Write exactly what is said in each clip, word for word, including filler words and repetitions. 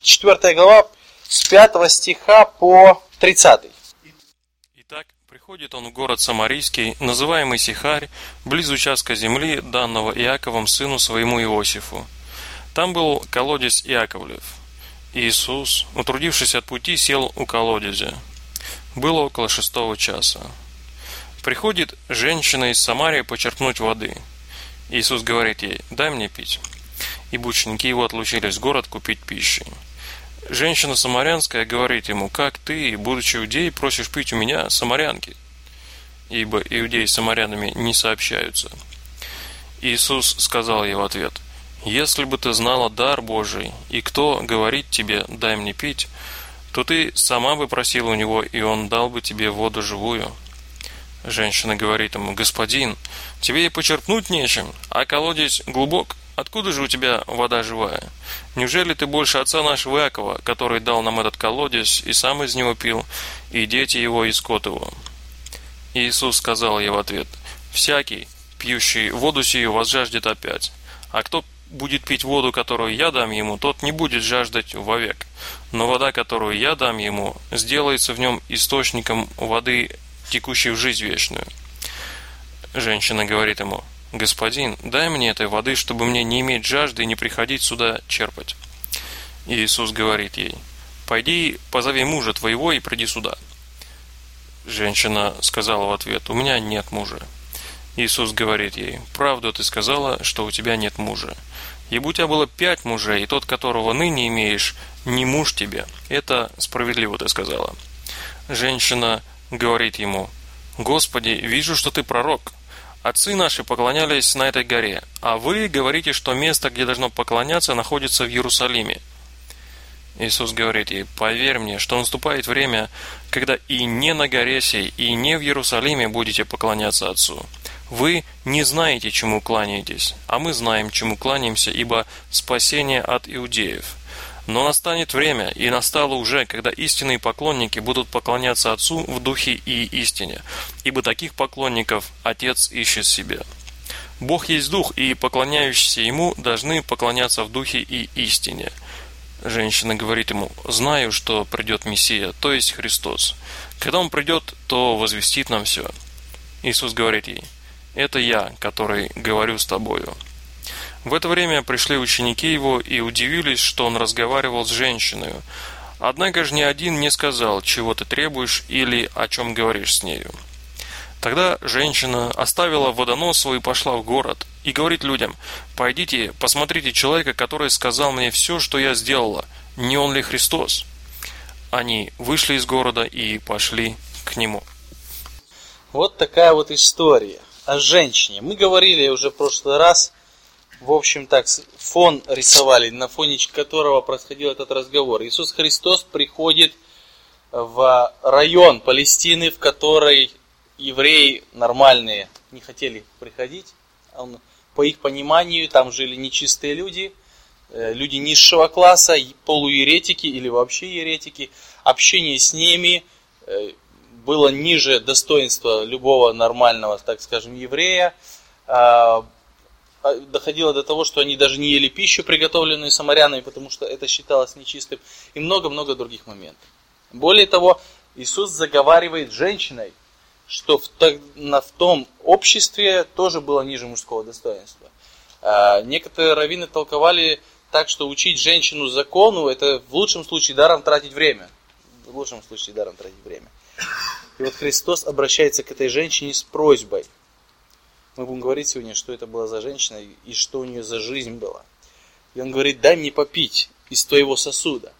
четвёртая глава с пятого стиха по тридцатый. Итак, приходит он в город Самарийский, называемый Сихарь, близ участка земли, данного Иаковом сыну своему Иосифу. Там был колодец Иаковлев. Иисус, утрудившись от пути, сел у колодезя. Было около шестого часа. Приходит женщина из Самарии почерпнуть воды. Иисус говорит ей: «Дай мне пить». Ибо ученики его отлучились в город купить пищи. Женщина самарянская говорит ему: «Как ты, будучи иудеей, просишь пить у меня, самарянки?» Ибо иудеи с самарянами не сообщаются. Иисус сказал ей в ответ: «Если бы ты знала дар Божий, и кто говорит тебе: дай мне пить, то ты сама бы просила у него, и он дал бы тебе воду живую». Женщина говорит ему: «Господин, тебе и почерпнуть нечем, а колодец глубок. Откуда же у тебя вода живая? Неужели ты больше отца нашего Иакова, который дал нам этот колодец, и сам из него пил, и дети его, и скот его?» Иисус сказал ей в ответ: «Всякий, пьющий воду сию, возжаждет опять. А кто будет пить воду, которую я дам ему, тот не будет жаждать вовек. Но вода, которую я дам ему, сделается в нем источником воды, текущей в жизнь вечную». Женщина говорит ему: «Господин, дай мне этой воды, чтобы мне не иметь жажды и не приходить сюда черпать». Иисус говорит ей: «Пойди, позови мужа твоего и приди сюда». Женщина сказала в ответ: «У меня нет мужа». Иисус говорит ей: «Правду ты сказала, что у тебя нет мужа. Ибо у тебя было пять мужей, и тот, которого ныне имеешь, не муж тебе. Это справедливо ты сказала». Женщина говорит ему: «Господи, вижу, что ты пророк. Отцы наши поклонялись на этой горе, а вы говорите, что место, где должно поклоняться, находится в Иерусалиме». Иисус говорит ей: «Поверь мне, что наступает время, когда и не на горе сей, и не в Иерусалиме будете поклоняться Отцу. Вы не знаете, чему кланяетесь, а мы знаем, чему кланяемся, ибо спасение от иудеев. Но настанет время, и настало уже, когда истинные поклонники будут поклоняться Отцу в духе и истине, ибо таких поклонников Отец ищет себе. Бог есть Дух, и поклоняющиеся Ему должны поклоняться в духе и истине». Женщина говорит ему: «Знаю, что придет Мессия, то есть Христос. Когда Он придет, то возвестит нам все». Иисус говорит ей: «Это я, который говорю с тобою». В это время пришли ученики Его и удивились, что Он разговаривал с женщиной. Однако же ни один не сказал: «Чего ты требуешь?» или «О чем говоришь с нею?». Тогда женщина оставила водонос свой и пошла в город, и говорит людям: «Пойдите, посмотрите человека, который сказал мне все, что я сделала. Не он ли Христос?» Они вышли из города и пошли к Нему. Вот такая вот история о женщине. Мы говорили уже в прошлый раз, в общем так, фон рисовали, на фоне которого происходил этот разговор. Иисус Христос приходит в район Палестины, в который евреи нормальные не хотели приходить. Он, по их пониманию, там жили нечистые люди, люди низшего класса, полуеретики или вообще еретики. Общение с ними было ниже достоинства любого нормального, так скажем, еврея. Доходило до того, что они даже не ели пищу, приготовленную самарянами, потому что это считалось нечистым, и много-много других моментов. Более того, Иисус заговаривает с женщиной, что в, в том обществе тоже было ниже мужского достоинства. Некоторые раввины толковали так, что учить женщину закону, это в лучшем случае даром тратить время. В лучшем случае даром тратить время. И вот Христос обращается к этой женщине с просьбой. Мы будем говорить сегодня, что это была за женщина и что у нее за жизнь была. И он говорит: «Дай мне попить из твоего сосуда».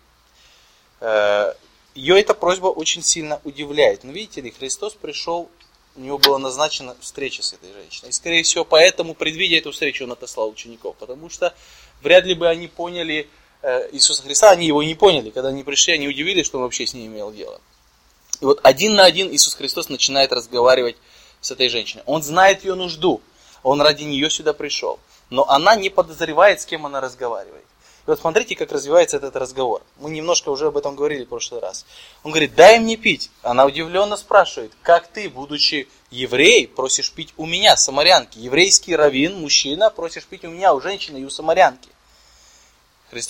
Ее эта просьба очень сильно удивляет. Но видите ли, Христос пришел, у него была назначена встреча с этой женщиной. И скорее всего, поэтому, предвидя эту встречу, он отослал учеников. Потому что вряд ли бы они поняли Иисуса Христа, они его не поняли. Когда они пришли, они удивились, что он вообще с ней имел дело. И вот один на один Иисус Христос начинает разговаривать с этой женщиной. Он знает ее нужду. Он ради нее сюда пришел. Но она не подозревает, с кем она разговаривает. И вот смотрите, как развивается этот разговор. Мы немножко уже об этом говорили в прошлый раз. Он говорит: «Дай мне пить». Она удивленно спрашивает: «Как ты, будучи еврей, просишь пить у меня, самарянки?» Еврейский раввин, мужчина, просишь пить у меня, у женщины и у самарянки. Христос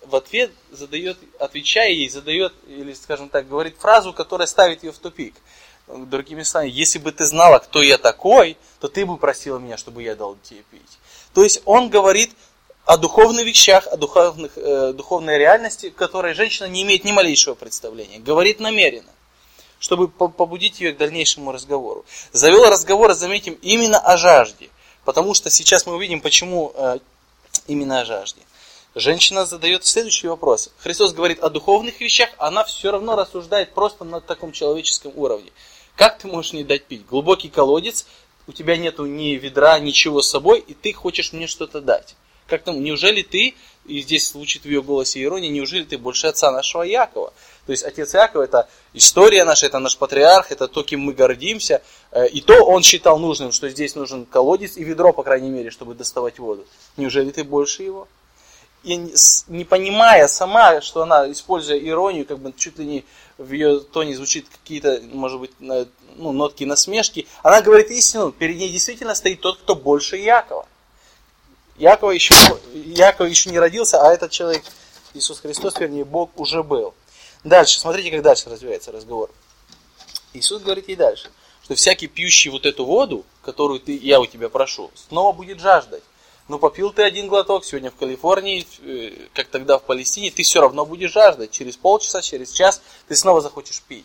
в ответ задает, отвечая ей, задает, или, скажем так, говорит фразу, которая ставит ее в тупик. Другими словами, если бы ты знала, кто я такой, то ты бы просила меня, чтобы я дал тебе пить. То есть он говорит о духовных вещах, о духовных, э, духовной реальности, в которой женщина не имеет ни малейшего представления. Говорит намеренно, чтобы побудить ее к дальнейшему разговору. Завел разговор, заметим, именно о жажде. Потому что сейчас мы увидим, почему э, именно о жажде. Женщина задает следующий вопрос. Христос говорит о духовных вещах, она все равно рассуждает просто на таком человеческом уровне. Как ты можешь мне дать пить? Глубокий колодец, у тебя нету ни ведра, ничего с собой, и ты хочешь мне что-то дать. Как там, неужели ты, и здесь звучит в ее голосе ирония, неужели ты больше отца нашего Иакова? То есть отец Иаков это история наша, это наш патриарх, это то, кем мы гордимся. И то он считал нужным, что здесь нужен колодец и ведро, по крайней мере, чтобы доставать воду. Неужели ты больше его? И не понимая сама, что она, используя иронию, как бы чуть ли не в ее тоне звучит какие-то, может быть, ну, нотки насмешки, она говорит истину, перед ней действительно стоит тот, кто больше Иакова. Иакова еще, Иаков еще не родился, а этот человек, Иисус Христос, вернее, Бог уже был. Дальше, смотрите, как дальше развивается разговор. Иисус говорит ей дальше, что всякий пьющий вот эту воду, которую ты, я у тебя прошу, снова будет жаждать. Ну, попил ты один глоток, сегодня в Калифорнии, как тогда в Палестине, ты все равно будешь жаждать. Через полчаса, через час ты снова захочешь пить.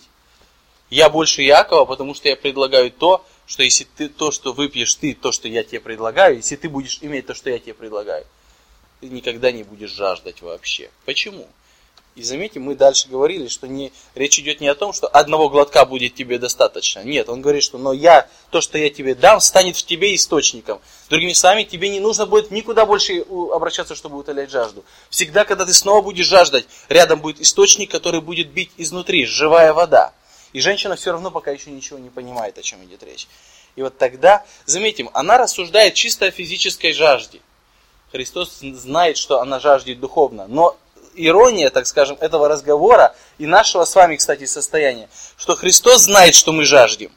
Я больше Иакова, потому что я предлагаю то, что если ты то, что выпьешь ты, то, что я тебе предлагаю, если ты будешь иметь то, что я тебе предлагаю, ты никогда не будешь жаждать вообще. Почему? И заметьте, мы дальше говорили, что не, речь идет не о том, что одного глотка будет тебе достаточно. Нет, он говорит, что но я, то, что я тебе дам, станет в тебе источником. Другими словами, тебе не нужно будет никуда больше обращаться, чтобы утолять жажду. Всегда, когда ты снова будешь жаждать, рядом будет источник, который будет бить изнутри, живая вода. И женщина все равно пока еще ничего не понимает, о чем идет речь. И вот тогда, заметим, она рассуждает чисто о физической жажде. Христос знает, что она жаждет духовно, но ирония, так скажем, этого разговора и нашего с вами, кстати, состояния, что Христос знает, что мы жаждем.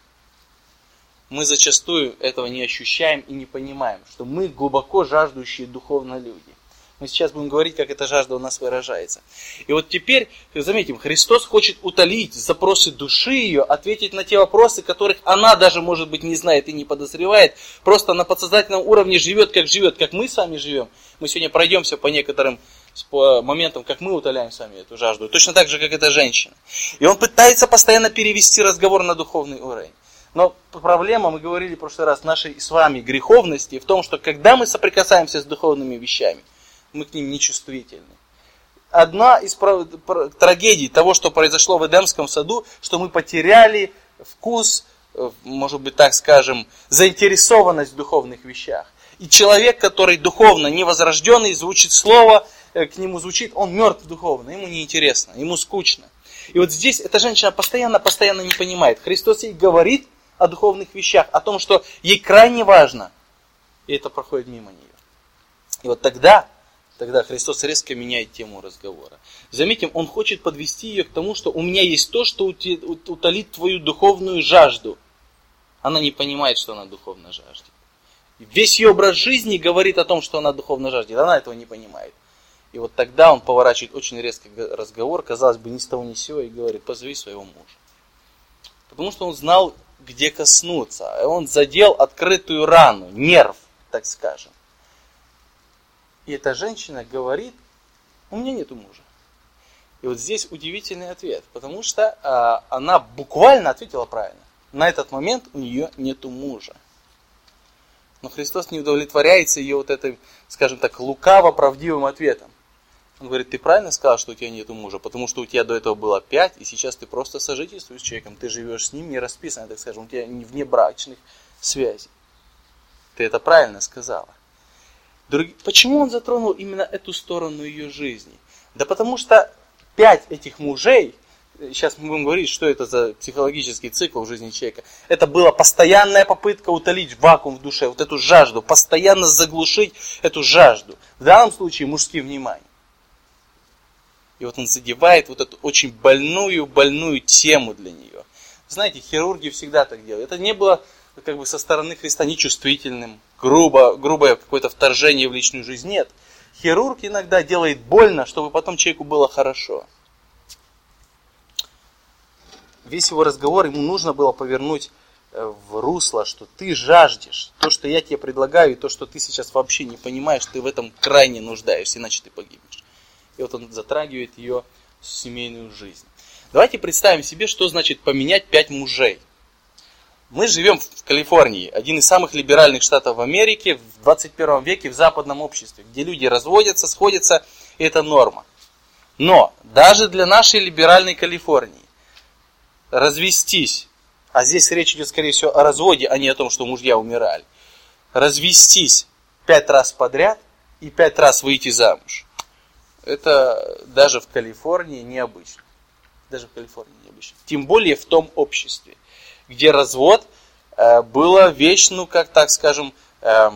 Мы зачастую этого не ощущаем и не понимаем, что мы глубоко жаждущие духовно люди. Мы сейчас будем говорить, как эта жажда у нас выражается. И вот теперь, заметим, Христос хочет утолить запросы души ее, ответить на те вопросы, которых она даже, может быть, не знает и не подозревает, просто на подсознательном уровне живет, как живет, как мы с вами живем. Мы сегодня пройдемся по некоторым по моментам, как мы утоляем с вами эту жажду, точно так же, как эта женщина. И он пытается постоянно перевести разговор на духовный уровень. Но проблема, мы говорили в прошлый раз, нашей с вами греховности в том, что когда мы соприкасаемся с духовными вещами, мы к ним нечувствительны. Одна из трагедий того, что произошло в Эдемском саду, что мы потеряли вкус, может быть, так скажем, заинтересованность в духовных вещах. И человек, который духовно невозрожденный, звучит слово, к нему звучит, он мертв духовно, ему неинтересно, ему скучно. И вот здесь эта женщина постоянно-постоянно не понимает. Христос ей говорит о духовных вещах, о том, что ей крайне важно, и это проходит мимо нее. И вот тогда, тогда Христос резко меняет тему разговора. Заметим, он хочет подвести ее к тому, что у меня есть то, что утолит твою духовную жажду. Она не понимает, что она духовно жаждет. Весь ее образ жизни говорит о том, что она духовно жаждет, она этого не понимает. И вот тогда он поворачивает очень резко разговор, казалось бы, ни с того ни с сего, и говорит, позови своего мужа. Потому что он знал, где коснуться. И он задел открытую рану, нерв, так скажем. И эта женщина говорит, у меня нету мужа. И вот здесь удивительный ответ, потому что а, она буквально ответила правильно. На этот момент у нее нету мужа. Но Христос не удовлетворяется ее вот этим, скажем так, лукаво-правдивым ответом. Он говорит, ты правильно сказал, что у тебя нету мужа, потому что у тебя до этого было пять, и сейчас ты просто сожительствуешь с человеком, ты живешь с ним не расписано, так скажем, у тебя вне брачных связей. Ты это правильно сказала. Друг... Почему он затронул именно эту сторону ее жизни? Да потому что пять этих мужей, сейчас мы будем говорить, что это за психологический цикл в жизни человека, это была постоянная попытка утолить вакуум в душе, вот эту жажду, постоянно заглушить эту жажду. В данном случае мужским вниманием. И вот он задевает вот эту очень больную, больную тему для нее. Знаете, хирурги всегда так делают. Это не было как бы со стороны Христа нечувствительным, грубо, грубое какое-то вторжение в личную жизнь. Нет. Хирург иногда делает больно, чтобы потом человеку было хорошо. Весь его разговор ему нужно было повернуть в русло, что ты жаждешь. То, что я тебе предлагаю, и то, что ты сейчас вообще не понимаешь, ты в этом крайне нуждаешься, иначе ты погибнешь. И вот он затрагивает ее семейную жизнь. Давайте представим себе, что значит поменять пять мужей. Мы живем в Калифорнии, один из самых либеральных штатов в Америке, в двадцать первом веке в западном обществе, где люди разводятся, сходятся, и это норма. Но даже для нашей либеральной Калифорнии развестись, а здесь речь идет, скорее всего, о разводе, а не о том, что мужья умирали, развестись пять раз подряд и пять раз выйти замуж, это даже в Калифорнии необычно. Даже в Калифорнии необычно. Тем более в том обществе, где развод э, была вещь, ну как так скажем, э,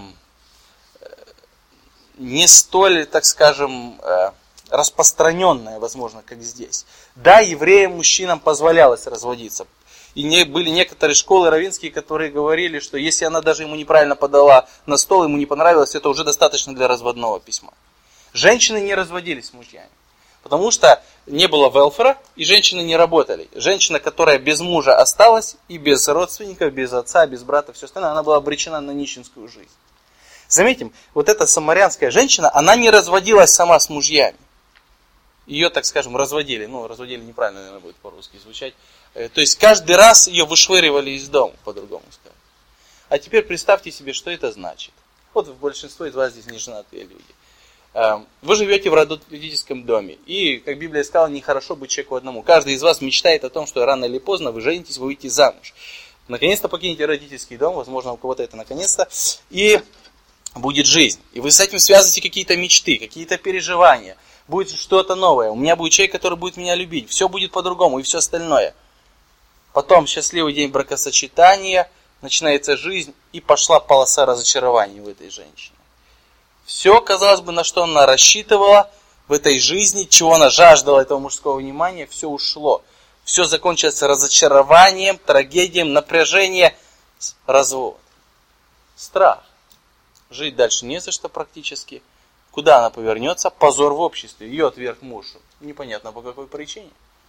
не столь, так скажем, э, распространенная, возможно, как здесь. Да, евреям, мужчинам позволялось разводиться. И не, были некоторые школы раввинские, которые говорили, что если она даже ему неправильно подала на стол, ему не понравилось, это уже достаточно для разводного письма. Женщины не разводились с мужьями. Потому что не было велфера, и женщины не работали. Женщина, которая без мужа осталась, и без родственников, без отца, без брата, все остальное, она была обречена на нищенскую жизнь. Заметим, вот эта самарянская женщина, она не разводилась сама с мужьями. Ее, так скажем, разводили. Ну, разводили неправильно, наверное, будет по-русски звучать. То есть, каждый раз ее вышвыривали из дома, по-другому сказать. А теперь представьте себе, что это значит. Вот большинство из вас здесь не женатые люди. Вы живете в родительском доме. И, как Библия сказала, нехорошо быть человеку одному. Каждый из вас мечтает о том, что рано или поздно вы женитесь, вы выйдете замуж. Наконец-то покинете родительский дом, возможно, у кого-то это наконец-то, и будет жизнь. И вы с этим связываете какие-то мечты, какие-то переживания. Будет что-то новое. У меня будет человек, который будет меня любить. Все будет по-другому и все остальное. Потом счастливый день бракосочетания, начинается жизнь, и пошла полоса разочарований в этой женщине. Все, казалось бы, на что она рассчитывала в этой жизни, чего она жаждала этого мужского внимания, все ушло. Все закончилось разочарованием, трагедией, напряжением, развод. Страх. Жить дальше не за что практически. Куда она повернется? Позор в обществе. Ее отверг муж. Непонятно по какой причине.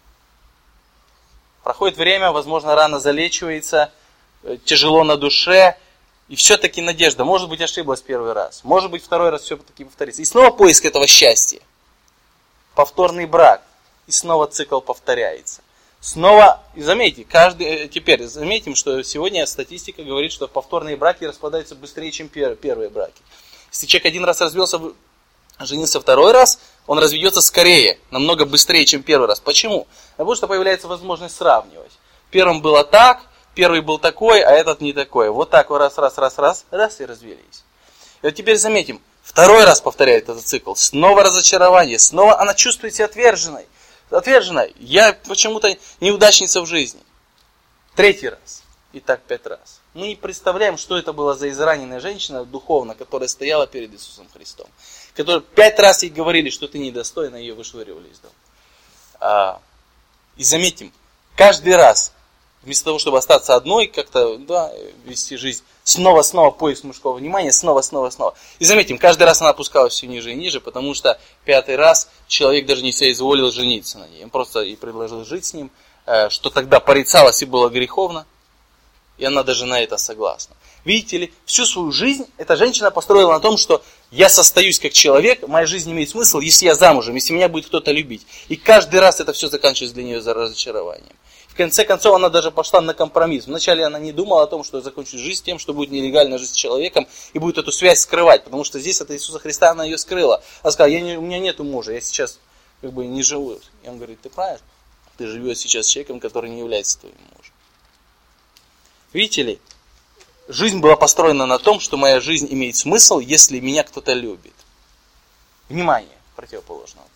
Проходит время, возможно, рана залечивается, тяжело на душе. И все-таки надежда. Может быть, ошиблась первый раз. Может быть, второй раз все-таки повторится. И снова поиск этого счастья. Повторный брак. И снова цикл повторяется. Снова, и заметьте, каждый, теперь заметим, что сегодня статистика говорит, что повторные браки распадаются быстрее, чем первые браки. Если человек один раз развелся, женился второй раз, он разведется скорее, намного быстрее, чем первый раз. Почему? Потому что появляется возможность сравнивать. Первым было так, первый был такой, а этот не такой. Вот так вот раз, раз, раз, раз, раз и развелись. И вот теперь заметим, второй раз повторяет этот цикл. Снова разочарование, снова она чувствует себя отверженной. Отверженной. Я почему-то неудачница в жизни. Третий раз. И так пять раз. Мы не представляем, что это была за израненная женщина духовно, которая стояла перед Иисусом Христом. Которая пять раз ей говорили, что ты недостойна, ее вышвыривали из дома. А, и заметим, каждый раз, вместо того, чтобы остаться одной, как-то да, вести жизнь, снова-снова поиск мужского внимания, снова-снова-снова. И заметим, каждый раз она опускалась все ниже и ниже, потому что пятый раз человек даже не соизволил жениться на ней. Он просто ей предложил жить с ним, что тогда порицалось и было греховно. И она даже на это согласна. Видите ли, всю свою жизнь эта женщина построила на том, что я состоюсь как человек, моя жизнь имеет смысл, если я замужем, если меня будет кто-то любить. И каждый раз это все заканчивается для нее за разочарованием. В конце концов, она даже пошла на компромисс. Вначале она не думала о том, что закончит жизнь тем, что будет нелегально жить с человеком и будет эту связь скрывать. Потому что здесь от Иисуса Христа она ее скрыла. Она сказала, я не, у меня нету мужа, я сейчас как бы не живу. И он говорит, ты правильно, ты живешь сейчас с человеком, который не является твоим мужем. Видите ли, жизнь была построена на том, что моя жизнь имеет смысл, если меня кто-то любит. Внимание, противоположного.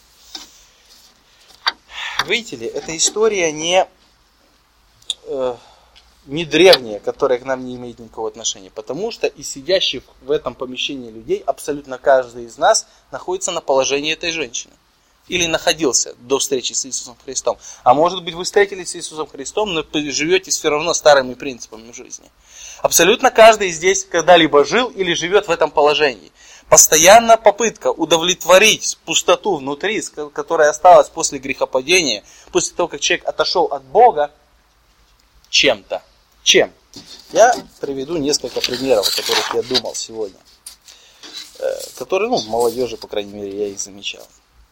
Видите ли, эта история не, э, не древняя, которая к нам не имеет никакого отношения. Потому что и сидящих в этом помещении людей, абсолютно каждый из нас находится на положении этой женщины. Или находился до встречи с Иисусом Христом. А может быть, вы встретились с Иисусом Христом, но живете все равно старыми принципами жизни. Абсолютно каждый здесь когда-либо жил или живет в этом положении. постоянная попытка удовлетворить пустоту внутри, которая осталась после грехопадения, после того, как человек отошел от Бога, чем-то. Чем? Я приведу несколько примеров, о которых я думал сегодня. Которые, ну, в молодежи, по крайней мере, я их замечал.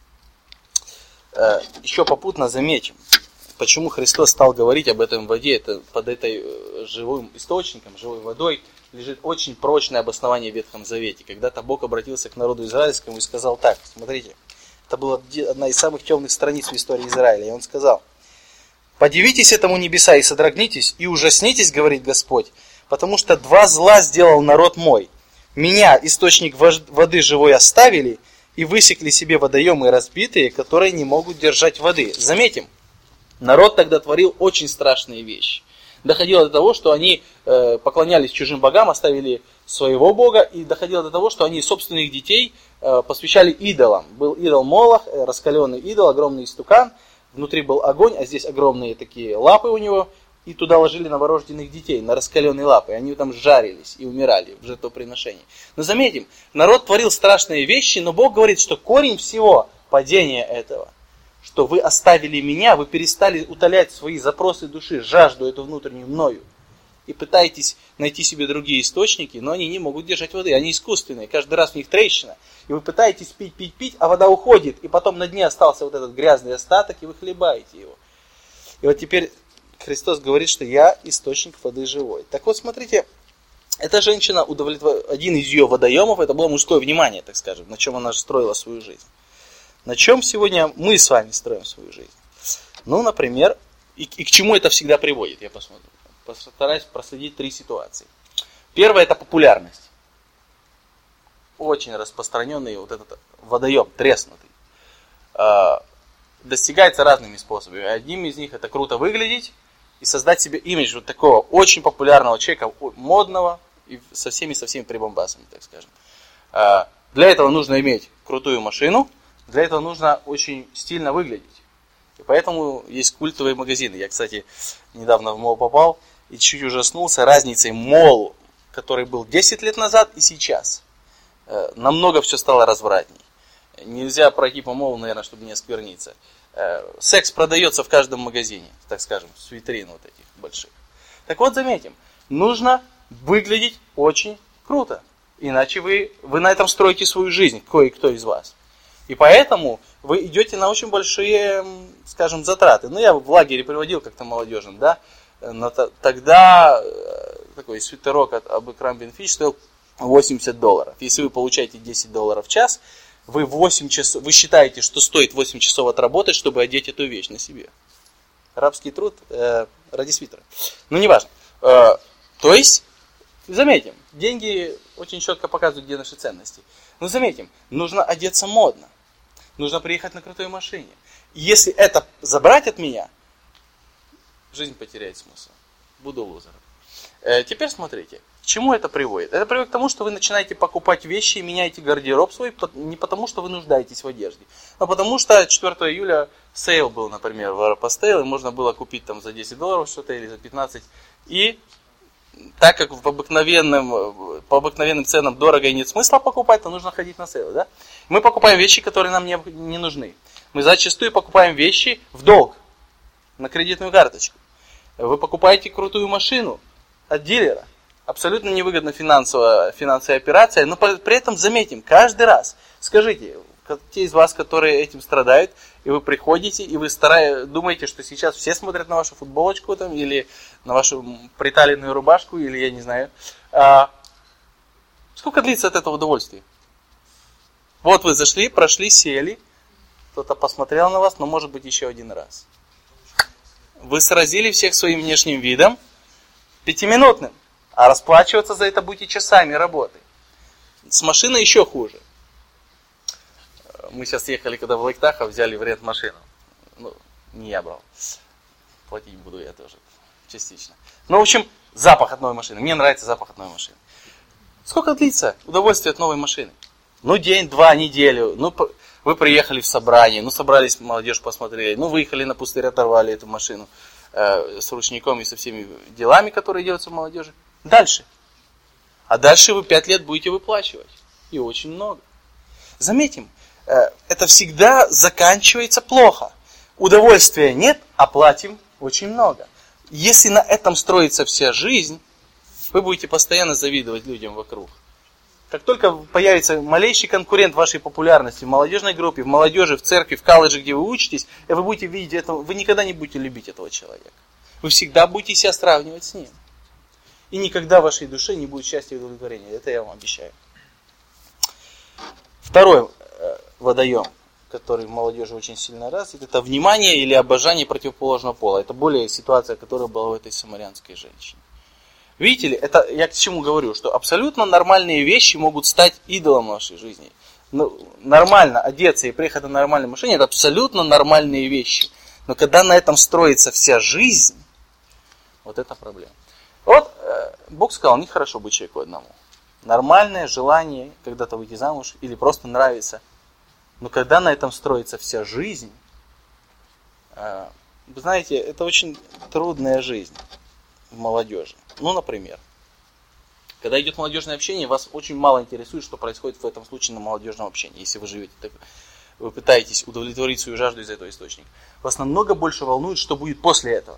Еще попутно заметим, почему Христос стал говорить об этом воде. Это под этой живым источником, живой водой лежит очень прочное обоснование в Ветхом Завете. Когда-то Бог обратился к народу израильскому и сказал так, смотрите, это была одна из самых темных страниц в истории Израиля. И он сказал: «Подивитесь этому небеса и содрогнитесь, и ужаснитесь, говорит Господь, потому что два зла сделал народ мой. Меня, источник воды живой, оставили, и высекли себе водоемы разбитые, которые не могут держать воды». Заметим, народ тогда творил очень страшные вещи. Доходило до того, что они э, поклонялись чужим богам, оставили своего бога, и доходило до того, что они собственных детей э, посвящали идолам. Был идол Молох, э, раскаленный идол, огромный истукан, внутри был огонь, а здесь огромные такие лапы у него, и туда ложили новорожденных детей на раскаленные лапы, и они там жарились и умирали в жертвоприношении. Но заметим, народ творил страшные вещи, но Бог говорит, что корень всего падения этого, что вы оставили меня, вы перестали утолять свои запросы души, жажду эту внутреннюю мною, и пытаетесь найти себе другие источники, но они не могут держать воды, они искусственные, каждый раз в них трещина, и вы пытаетесь пить, пить, пить, а вода уходит, и потом на дне остался вот этот грязный остаток, и вы хлебаете его. И вот теперь Христос говорит, что я источник воды живой. Так вот, смотрите, эта женщина, удовлетвор... один из ее водоемов, это было мужское внимание, так скажем, на чем она строила свою жизнь. На чем сегодня мы с вами строим свою жизнь? Ну, например, и, и к чему это всегда приводит, я посмотрю. Постараюсь проследить три ситуации. Первое — это популярность. Очень распространенный вот этот водоем, треснутый. Достигается разными способами. Одним из них — это круто выглядеть и создать себе имидж вот такого очень популярного человека, модного, и со всеми, со всеми прибамбасами, так скажем. Для этого нужно иметь крутую машину, для этого нужно очень стильно выглядеть. И поэтому есть культовые магазины. Я, кстати, недавно в мол попал и чуть ужаснулся разницей молу, который был десять лет назад и сейчас. Намного все стало развратней. Нельзя пройти по молу, наверное, чтобы не оскверниться. Секс продается в каждом магазине, так скажем, с витрин вот этих больших. Так вот, заметим, нужно выглядеть очень круто. Иначе вы, вы на этом строите свою жизнь, кое-кто из вас. И поэтому вы идете на очень большие, скажем, затраты. Ну, я в лагере приводил как-то молодежным, да. Но тогда такой свитерок от Abercrombie энд Fitch стоил восемьдесят долларов. Если вы получаете десять долларов в час, вы, восемь часов, вы считаете, что стоит восемь часов отработать, чтобы одеть эту вещь на себе. Рабский труд э, ради свитера. Ну, неважно. Э, то есть, заметим, деньги очень четко показывают, где наши ценности. Но заметим, нужно одеться модно. Нужно приехать на крутой машине. И если это забрать от меня, жизнь потеряет смысл. Буду лузером. Э, теперь смотрите, к чему это приводит? Это приводит к тому, что вы начинаете покупать вещи и меняете гардероб свой, не потому, что вы нуждаетесь в одежде, а потому что четвёртого июля сейл был, например, в Аэропостейл, и можно было купить там за десять долларов что-то или за пятнадцать. И так как по обыкновенным, по обыкновенным ценам дорого и нет смысла покупать, то нужно ходить на сейл. Да? Мы покупаем вещи, которые нам не, не нужны. Мы зачастую покупаем вещи в долг, на кредитную карточку. Вы покупаете крутую машину от дилера. Абсолютно невыгодна финансовая, финансовая операция, но при этом заметим, каждый раз, скажите, те из вас, которые этим страдают, и вы приходите, и вы стараетесь, думаете, что сейчас все смотрят на вашу футболочку там, или на вашу приталенную рубашку, или я не знаю. А, сколько длится от этого удовольствия? Вот вы зашли, прошли, сели, кто-то посмотрел на вас, но может быть еще один раз. Вы сразили всех своим внешним видом, пятиминутным. А расплачиваться за это будете часами работы. С машиной еще хуже. Мы сейчас ехали, когда в Лейк-Тахо, взяли в рент машину. Ну, не я брал. Платить буду я тоже. Частично. Ну, в общем, запах от новой машины. Мне нравится запах от новой машины. Сколько длится удовольствие от новой машины? Ну, день, два, неделю. Ну, вы приехали в собрание. Ну, собрались, молодежь посмотрели. Ну, выехали на пустырь, оторвали эту машину э, с ручником и со всеми делами, которые делаются в молодежи. Дальше. А дальше вы пять лет будете выплачивать. И очень много. Заметим, это всегда заканчивается плохо. Удовольствия нет, а платим очень много. Если на этом строится вся жизнь, вы будете постоянно завидовать людям вокруг. Как только появится малейший конкурент вашей популярности в молодежной группе, в молодежи, в церкви, в колледже, где вы учитесь, и вы будете видеть этого, вы никогда не будете любить этого человека. Вы всегда будете себя сравнивать с ним. И никогда в вашей душе не будет счастья и удовлетворения. Это я вам обещаю. Второй водоем, который в молодежи очень сильно развит, это внимание или обожание противоположного пола. Это более ситуация, которая была у этой самарянской женщины. Видите ли, это я к чему говорю, что абсолютно нормальные вещи могут стать идолом нашей жизни. Ну, нормально одеться и приехать на нормальное машине, это абсолютно нормальные вещи. Но когда на этом строится вся жизнь, вот это проблема. Вот э, Бог сказал, нехорошо быть человеку одному. Нормальное желание когда-то выйти замуж или просто нравится. Но когда на этом строится вся жизнь, э, вы знаете, это очень трудная жизнь в молодежи. Ну, например, когда идет молодежное общение, вас очень мало интересует, что происходит в этом случае на молодежном общении. Если вы живете так, вы пытаетесь удовлетворить свою жажду из этого источника. Вас намного больше волнует, что будет после этого.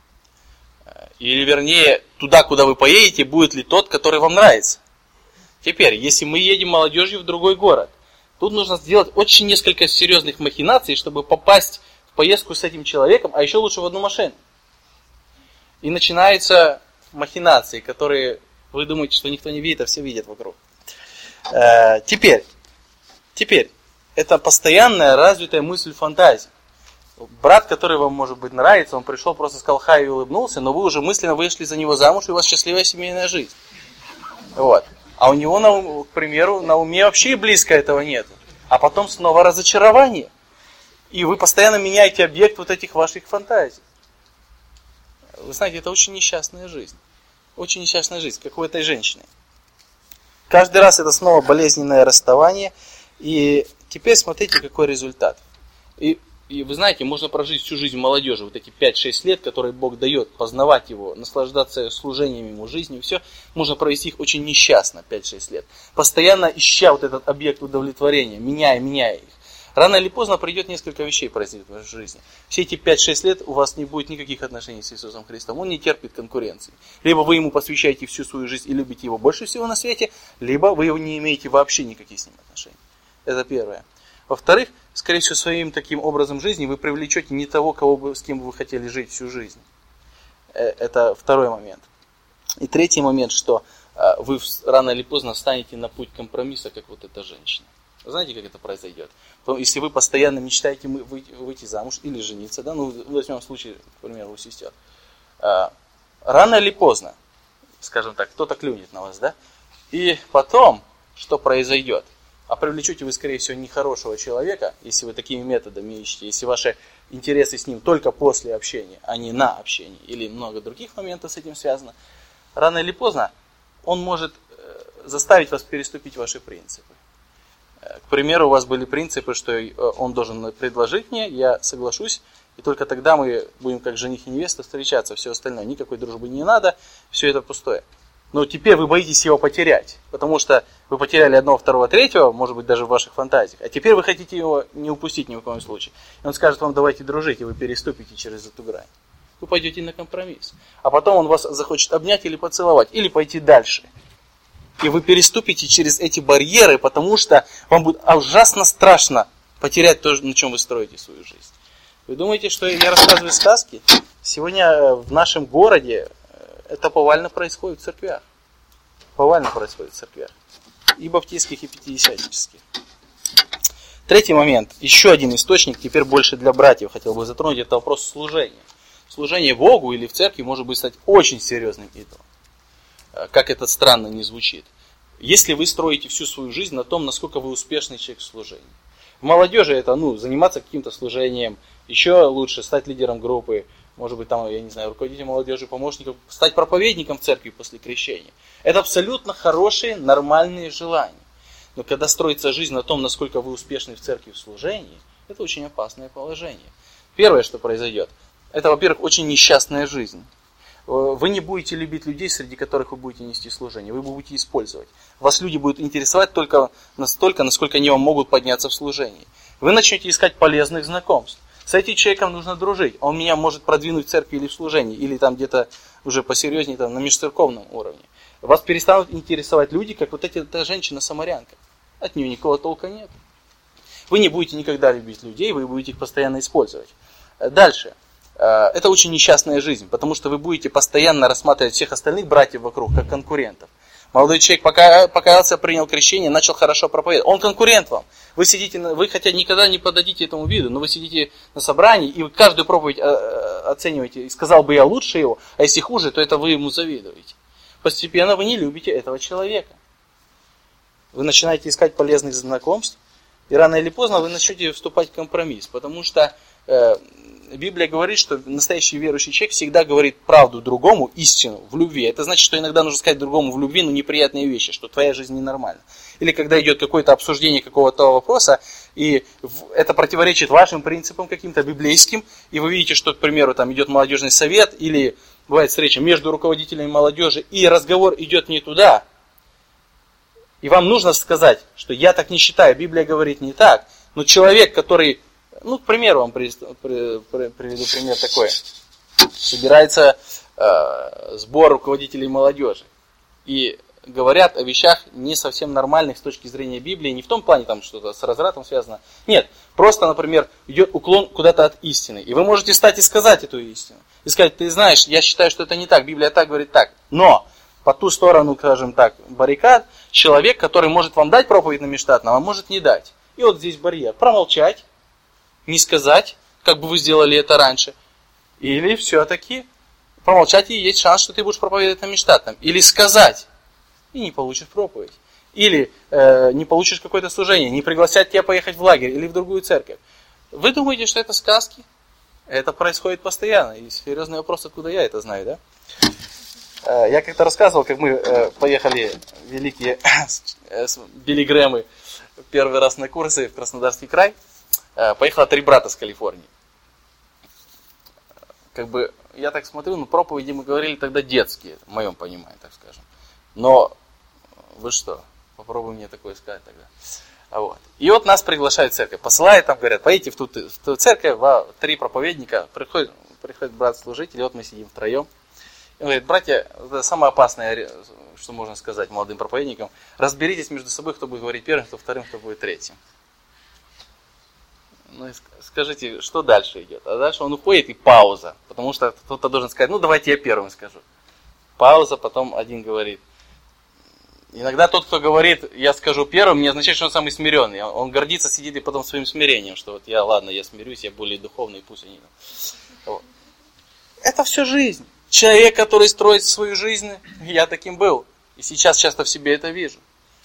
Или вернее, туда, куда вы поедете, будет ли тот, который вам нравится. Теперь, если мы едем молодежью в другой город, тут нужно сделать очень несколько серьезных махинаций, чтобы попасть в поездку с этим человеком, а еще лучше в одну машину. И начинаются махинации, которые вы думаете, что никто не видит, а все видят вокруг. Э, теперь, теперь, это постоянная развитая мысль фантазии. Брат, который вам, может быть, нравится, он пришел, просто сказал хай и улыбнулся, но вы уже мысленно вышли за него замуж, и у вас счастливая семейная жизнь. Вот. А у него, на, к примеру, на уме вообще и близко этого нет. А потом снова разочарование. И вы постоянно меняете объект вот этих ваших фантазий. Вы знаете, это очень несчастная жизнь. Очень несчастная жизнь, как у этой женщины. Каждый раз это снова болезненное расставание. И теперь смотрите, какой результат. И, и вы знаете, можно прожить всю жизнь молодежи, вот эти пять-шесть лет, которые Бог дает, познавать Его, наслаждаться служением Ему, жизнью, все. Можно провести их очень несчастно, пять-шесть лет. Постоянно ища вот этот объект удовлетворения, меняя, меняя их. Рано или поздно придет несколько вещей произойдет в вашей жизни. Все эти пять-шесть лет у вас не будет никаких отношений с Иисусом Христом. Он не терпит конкуренции. Либо вы Ему посвящаете всю свою жизнь и любите Его больше всего на свете, либо вы не имеете вообще никаких с Ним отношений. Это первое. Во-вторых, скорее всего, своим таким образом жизни вы привлечете не того, кого бы, с кем бы вы хотели жить всю жизнь. Это второй момент. И третий момент, что вы рано или поздно встанете на путь компромисса, как вот эта женщина. Вы знаете, как это произойдет? Если вы постоянно мечтаете выйти замуж или жениться, да, ну, возьмем случай, к примеру, у сестер, рано или поздно, скажем так, кто-то клюнет на вас, да, и потом, что произойдет? А привлечете вы, скорее всего, нехорошего человека, если вы такими методами ищете, если ваши интересы с ним только после общения, а не на общении, или много других моментов с этим связано, рано или поздно он может заставить вас переступить ваши принципы. К примеру, у вас были принципы, что он должен предложить мне, я соглашусь, и только тогда мы будем как жених и невеста встречаться, все остальное, никакой дружбы не надо, все это пустое. Но теперь вы боитесь его потерять, потому что вы потеряли одного, второго, третьего, может быть, даже в ваших фантазиях, а теперь вы хотите его не упустить ни в коем случае. И он скажет вам, давайте дружить, и вы переступите через эту грань. Вы пойдете на компромисс. А потом он вас захочет обнять или поцеловать, или пойти дальше. И вы переступите через эти барьеры, потому что вам будет ужасно страшно потерять то, на чем вы строите свою жизнь. Вы думаете, что я рассказываю сказки? Сегодня в нашем городе это повально происходит в церквях. Повально происходит в церквях. И баптистских, и пятидесятнических. Третий момент. Еще один источник, теперь больше для братьев хотел бы затронуть, это вопрос служения. Служение Богу или в церкви может быть стать очень серьезным идолом. Как это странно не звучит. Если вы строите всю свою жизнь на том, насколько вы успешный человек в служении. В молодежи это ну, заниматься каким-то служением, еще лучше стать лидером группы, может быть, там, я не знаю, руководителем молодежи, помощником, стать проповедником в церкви после крещения. Это абсолютно хорошие, нормальные желания. Но когда строится жизнь на том, насколько вы успешны в церкви в служении, это очень опасное положение. Первое, что произойдет, это, во-первых, очень несчастная жизнь. Вы не будете любить людей, среди которых вы будете нести служение. Вы будете использовать. Вас люди будут интересовать только настолько, насколько они вам могут подняться в служении. Вы начнете искать полезных знакомств. С этим человеком нужно дружить. Он меня может продвинуть в церкви или в служении, или там где-то уже посерьезнее, там, на межцерковном уровне. Вас перестанут интересовать люди, как вот эти, эта женщина-самарянка. От нее никакого толка нет. Вы не будете никогда любить людей, вы будете их постоянно использовать. Дальше. Это очень несчастная жизнь, потому что вы будете постоянно рассматривать всех остальных братьев вокруг, как конкурентов. Молодой человек покаялся, принял крещение, начал хорошо проповедовать. Он конкурент вам. Вы сидите, вы хотя никогда не подадите этому виду, но вы сидите на собрании, и вы каждую проповедь оцениваете. И сказал бы я лучше его, а если хуже, то это вы ему завидуете. Постепенно вы не любите этого человека. Вы начинаете искать полезных знакомств, и рано или поздно вы начнете вступать в компромисс, потому что э, Библия говорит, что настоящий верующий человек всегда говорит правду другому, истину, в любви. Это значит, что иногда нужно сказать другому в любви, но неприятные вещи, что твоя жизнь ненормальна. Или когда идет какое-то обсуждение какого-то вопроса, и это противоречит вашим принципам каким-то библейским, и вы видите, что, к примеру, там идет молодежный совет, или бывает встреча между руководителями молодежи, и разговор идет не туда, и вам нужно сказать, что я так не считаю, Библия говорит не так, но человек, который, ну, к примеру, вам приведу пример такой, собирается э, сбор руководителей молодежи, и говорят о вещах не совсем нормальных с точки зрения Библии, не в том плане, там что-то с развратом связано, нет, просто, например, идет уклон куда-то от истины, и вы можете встать и сказать эту истину, и сказать, ты знаешь, я считаю, что это не так, Библия так говорит так, но по ту сторону, скажем так, баррикад, человек, который может вам дать проповедь на межштатном, а может не дать. И вот здесь барьер. Промолчать, не сказать, как бы вы сделали это раньше. Или все-таки промолчать, и есть шанс, что ты будешь проповедовать на межштатном. Или сказать, и не получишь проповедь. Или э, не получишь какое-то служение, не пригласят тебя поехать в лагерь или в другую церковь. Вы думаете, что это сказки? Это происходит постоянно. И серьезный вопрос, откуда я это знаю, да? Я как-то рассказывал, как мы поехали, великие Билли Грэмы, первый раз на курсы в Краснодарский край. Поехало три брата с Калифорнии. Как бы, я так смотрю, ну проповеди мы говорили тогда детские, в моем понимании, так скажем. Но, вы что, попробуй мне такое сказать тогда. Вот. И вот нас приглашают в церковь, посылают, там говорят, поедете в ту, в ту церковь, в три проповедника, приходит, приходит брат-служитель, и вот мы сидим втроем. Он говорит, братья, это самое опасное, что можно сказать молодым проповедникам, разберитесь между собой, кто будет говорить первым, кто вторым, кто будет третьим. Ну и скажите, что дальше идет? А дальше он уходит, и пауза, потому что кто-то должен сказать, ну давайте я первым скажу. Пауза, потом один говорит. Иногда тот, кто говорит, я скажу первым, не означает, что он самый смиренный. Он гордится, сидит и потом своим смирением, что вот я, ладно, я смирюсь, я более духовный, пусть они... Вот. Это все жизнь. Человек, который строит свою жизнь, я таким был. И сейчас часто в себе это вижу.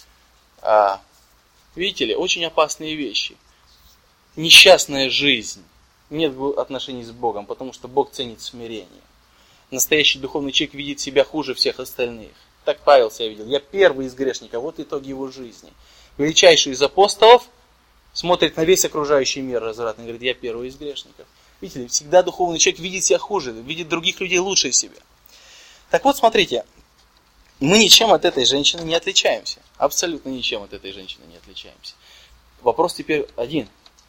А, видите ли, очень опасные вещи. Несчастная жизнь. Нет отношений с Богом, потому что Бог ценит смирение. Настоящий духовный человек видит себя хуже всех остальных. Так Павел себя видел. Я первый из грешников. Вот итог его жизни. Величайший из апостолов смотрит на весь окружающий мир развратный и говорит, я первый из грешников. Видите ли, всегда духовный человек видит себя хуже, видит других людей лучше себя. Так вот, смотрите, мы ничем от этой женщины не отличаемся. Абсолютно ничем от этой женщины не отличаемся. Вопрос теперь один.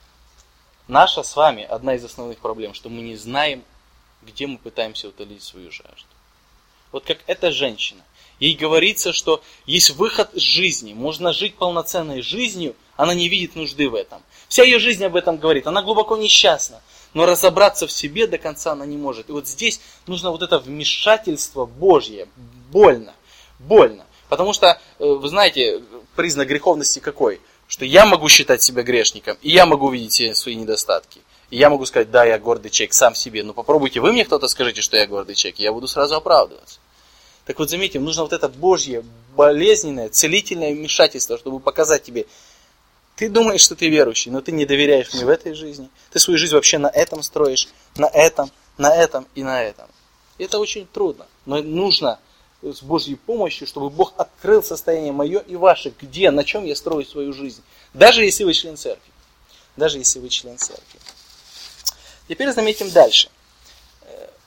Наша с вами одна из основных проблем, что мы не знаем, где мы пытаемся утолить свою жажду. Вот как эта женщина. Ей говорится, что есть выход из жизни, можно жить полноценной жизнью, она не видит нужды в этом. Вся ее жизнь об этом говорит, она глубоко несчастна. Но разобраться в себе до конца она не может. И вот здесь нужно вот это вмешательство Божье. Больно. Больно. Потому что, вы знаете, признак греховности какой? Что я могу считать себя грешником, и я могу видеть свои недостатки. И я могу сказать, да, я гордый человек сам себе. Но попробуйте вы мне кто-то скажите, что я гордый человек, и я буду сразу оправдываться. Так вот, заметьте, нужно вот это Божье, болезненное, целительное вмешательство, чтобы показать тебе, ты думаешь, что ты верующий, но ты не доверяешь мне в этой жизни. Ты свою жизнь вообще на этом строишь, на этом, на этом и на этом. И это очень трудно. Но нужно с Божьей помощью, чтобы Бог открыл состояние мое и ваше, где, на чем я строю свою жизнь. Даже если вы член церкви. Даже если вы член церкви. Теперь заметим дальше.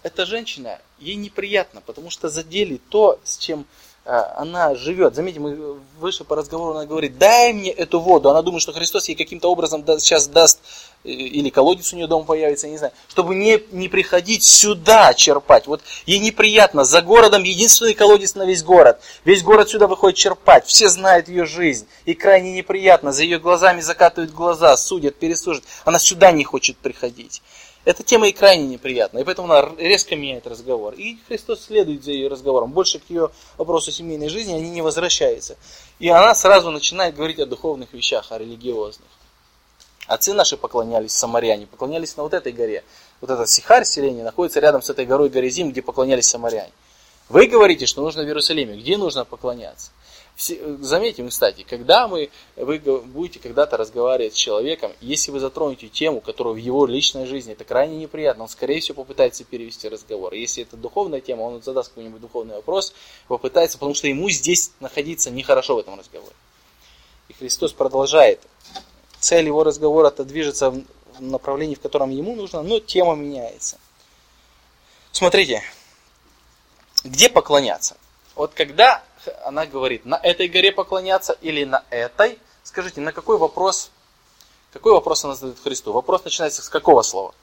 эта женщина, ей неприятно, потому что задели то, с чем она живет. Заметьте, мы выше по разговору, она говорит, дай мне эту воду. Она думает, что Христос ей каким-то образом сейчас даст, или колодец у нее дома появится, я не знаю, чтобы не, не приходить сюда черпать. Вот ей неприятно, за городом единственный колодец на весь город. Весь город сюда выходит черпать, все знают ее жизнь. И крайне неприятно, за ее глазами закатывают глаза, судят, пересужат. Она сюда не хочет приходить. Эта тема ей крайне неприятна, и поэтому она резко меняет разговор. И Христос следует за ее разговором. Больше к ее вопросу семейной жизни они не возвращаются. И она сразу начинает говорить о духовных вещах, о религиозных. Отцы наши поклонялись, самаряне, поклонялись на вот этой горе. Вот этот Сихарь, селение, находится рядом с этой горой Горизим, где поклонялись самаряне. Вы говорите, что нужно в Иерусалиме. Где нужно поклоняться? Заметим, кстати, когда мы, вы будете когда-то разговаривать с человеком, если вы затронете тему, которая в его личной жизни, это крайне неприятно, он скорее всего попытается перевести разговор. Если это духовная тема, он задаст какой-нибудь духовный вопрос, попытается, потому что ему здесь находиться нехорошо в этом разговоре. И Христос продолжает. Цель его разговора-то движется в направлении, в котором ему нужно, но тема меняется. Смотрите, где поклоняться? Вот когда она говорит, на этой горе поклоняться или на этой, скажите, на какой вопрос, какой вопрос она задает Христу? Вопрос начинается с какого слова?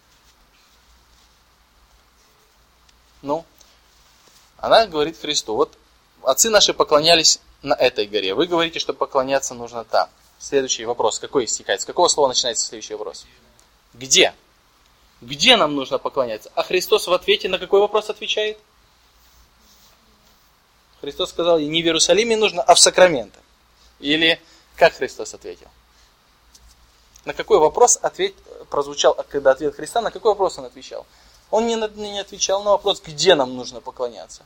Ну, она говорит Христу, вот отцы наши поклонялись на этой горе, вы говорите, что поклоняться нужно там. Следующий вопрос, какой истекает? С какого слова начинается следующий вопрос? Где? Где нам нужно поклоняться? А Христос в ответе на какой вопрос отвечает? Христос сказал, не в Иерусалиме нужно, а в Сакраментах. Или как Христос ответил? На какой вопрос ответ прозвучал, когда ответ Христа, на какой вопрос он отвечал? Он не, не отвечал на вопрос, где нам нужно поклоняться.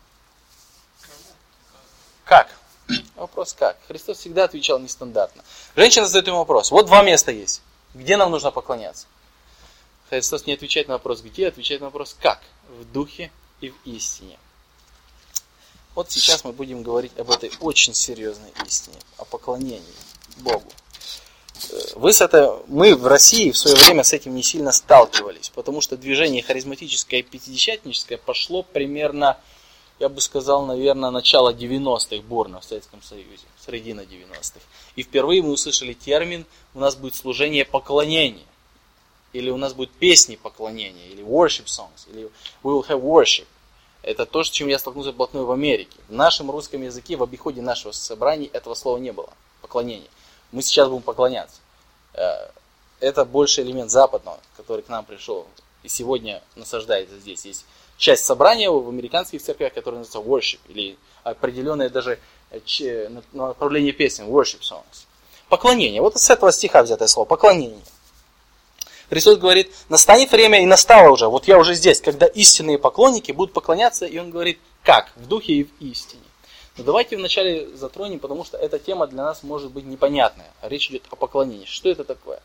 Как? Вопрос как? Христос всегда отвечал нестандартно. Женщина задает ему вопрос, вот два места есть, где нам нужно поклоняться? Христос не отвечает на вопрос где, отвечает на вопрос как? В духе и в истине. Вот сейчас мы будем говорить об этой очень серьезной истине, о поклонении Богу. Вы с это, мы в России в свое время с этим не сильно сталкивались, потому что движение харизматическое и пятидесятническое пошло примерно, я бы сказал, наверное, начало девяностых бурно в Советском Союзе, середина девяностых. И впервые мы услышали термин, у нас будет служение поклонения, или у нас будет песни поклонения, или worship songs, или we will have worship. Это то, с чем я столкнулся вплотную в Америке. В нашем русском языке, в обиходе нашего собрания этого слова не было. Поклонение. Мы сейчас будем поклоняться. Это больше элемент западного, который к нам пришел и сегодня насаждается здесь. Есть часть собрания в американских церквях, которая называется worship, или определенное даже направление песен, worship songs. Поклонение. Вот с этого стиха взятое слово. Поклонение. Христос говорит, настанет время и настало уже, вот я уже здесь, когда истинные поклонники будут поклоняться, и Он говорит, как? В духе и в истине. Но давайте вначале затронем, потому что эта тема для нас может быть непонятная. Речь идет о поклонении. Что это такое?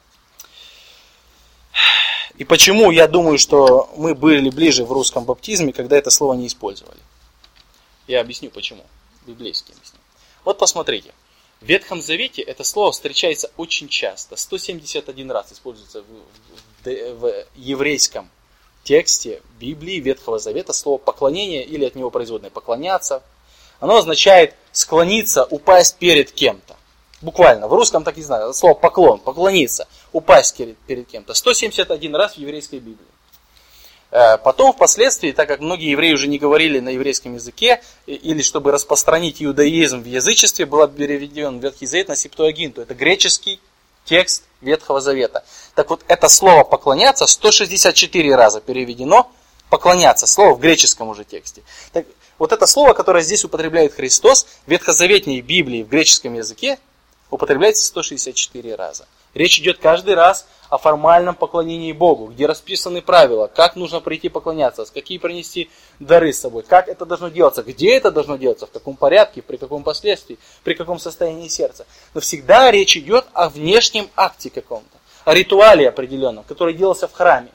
И почему я думаю, что мы были ближе в русском баптизме, когда это слово не использовали? Я объясню почему. Библейски объясню. Вот посмотрите. В Ветхом Завете это слово встречается очень часто. сто семьдесят один раз используется в, в, в еврейском тексте Библии Ветхого Завета слово поклонение или от него производное поклоняться. Оно означает склониться, упасть перед кем-то. Буквально. В русском так и знаю. Слово поклон, поклониться, упасть перед, перед кем-то. сто семьдесят один раз в еврейской Библии. Потом, впоследствии, так как многие евреи уже не говорили на еврейском языке, или чтобы распространить иудаизм в язычестве, был переведен Ветхий Завет на Септуагинту. Это греческий текст Ветхого Завета. Так вот, это слово «поклоняться» сто шестьдесят четыре раза переведено «поклоняться», слово в греческом уже тексте. Так, вот это слово, которое здесь употребляет Христос, в ветхозаветной Библии в греческом языке употребляется сто шестьдесят четыре раза. Речь идет каждый раз о формальном поклонении Богу, где расписаны правила, как нужно прийти поклоняться, какие принести дары с собой, как это должно делаться, где это должно делаться, в каком порядке, при каком последствии, при каком состоянии сердца. Но всегда речь идет о внешнем акте каком-то, о ритуале определенном, который делался в храме.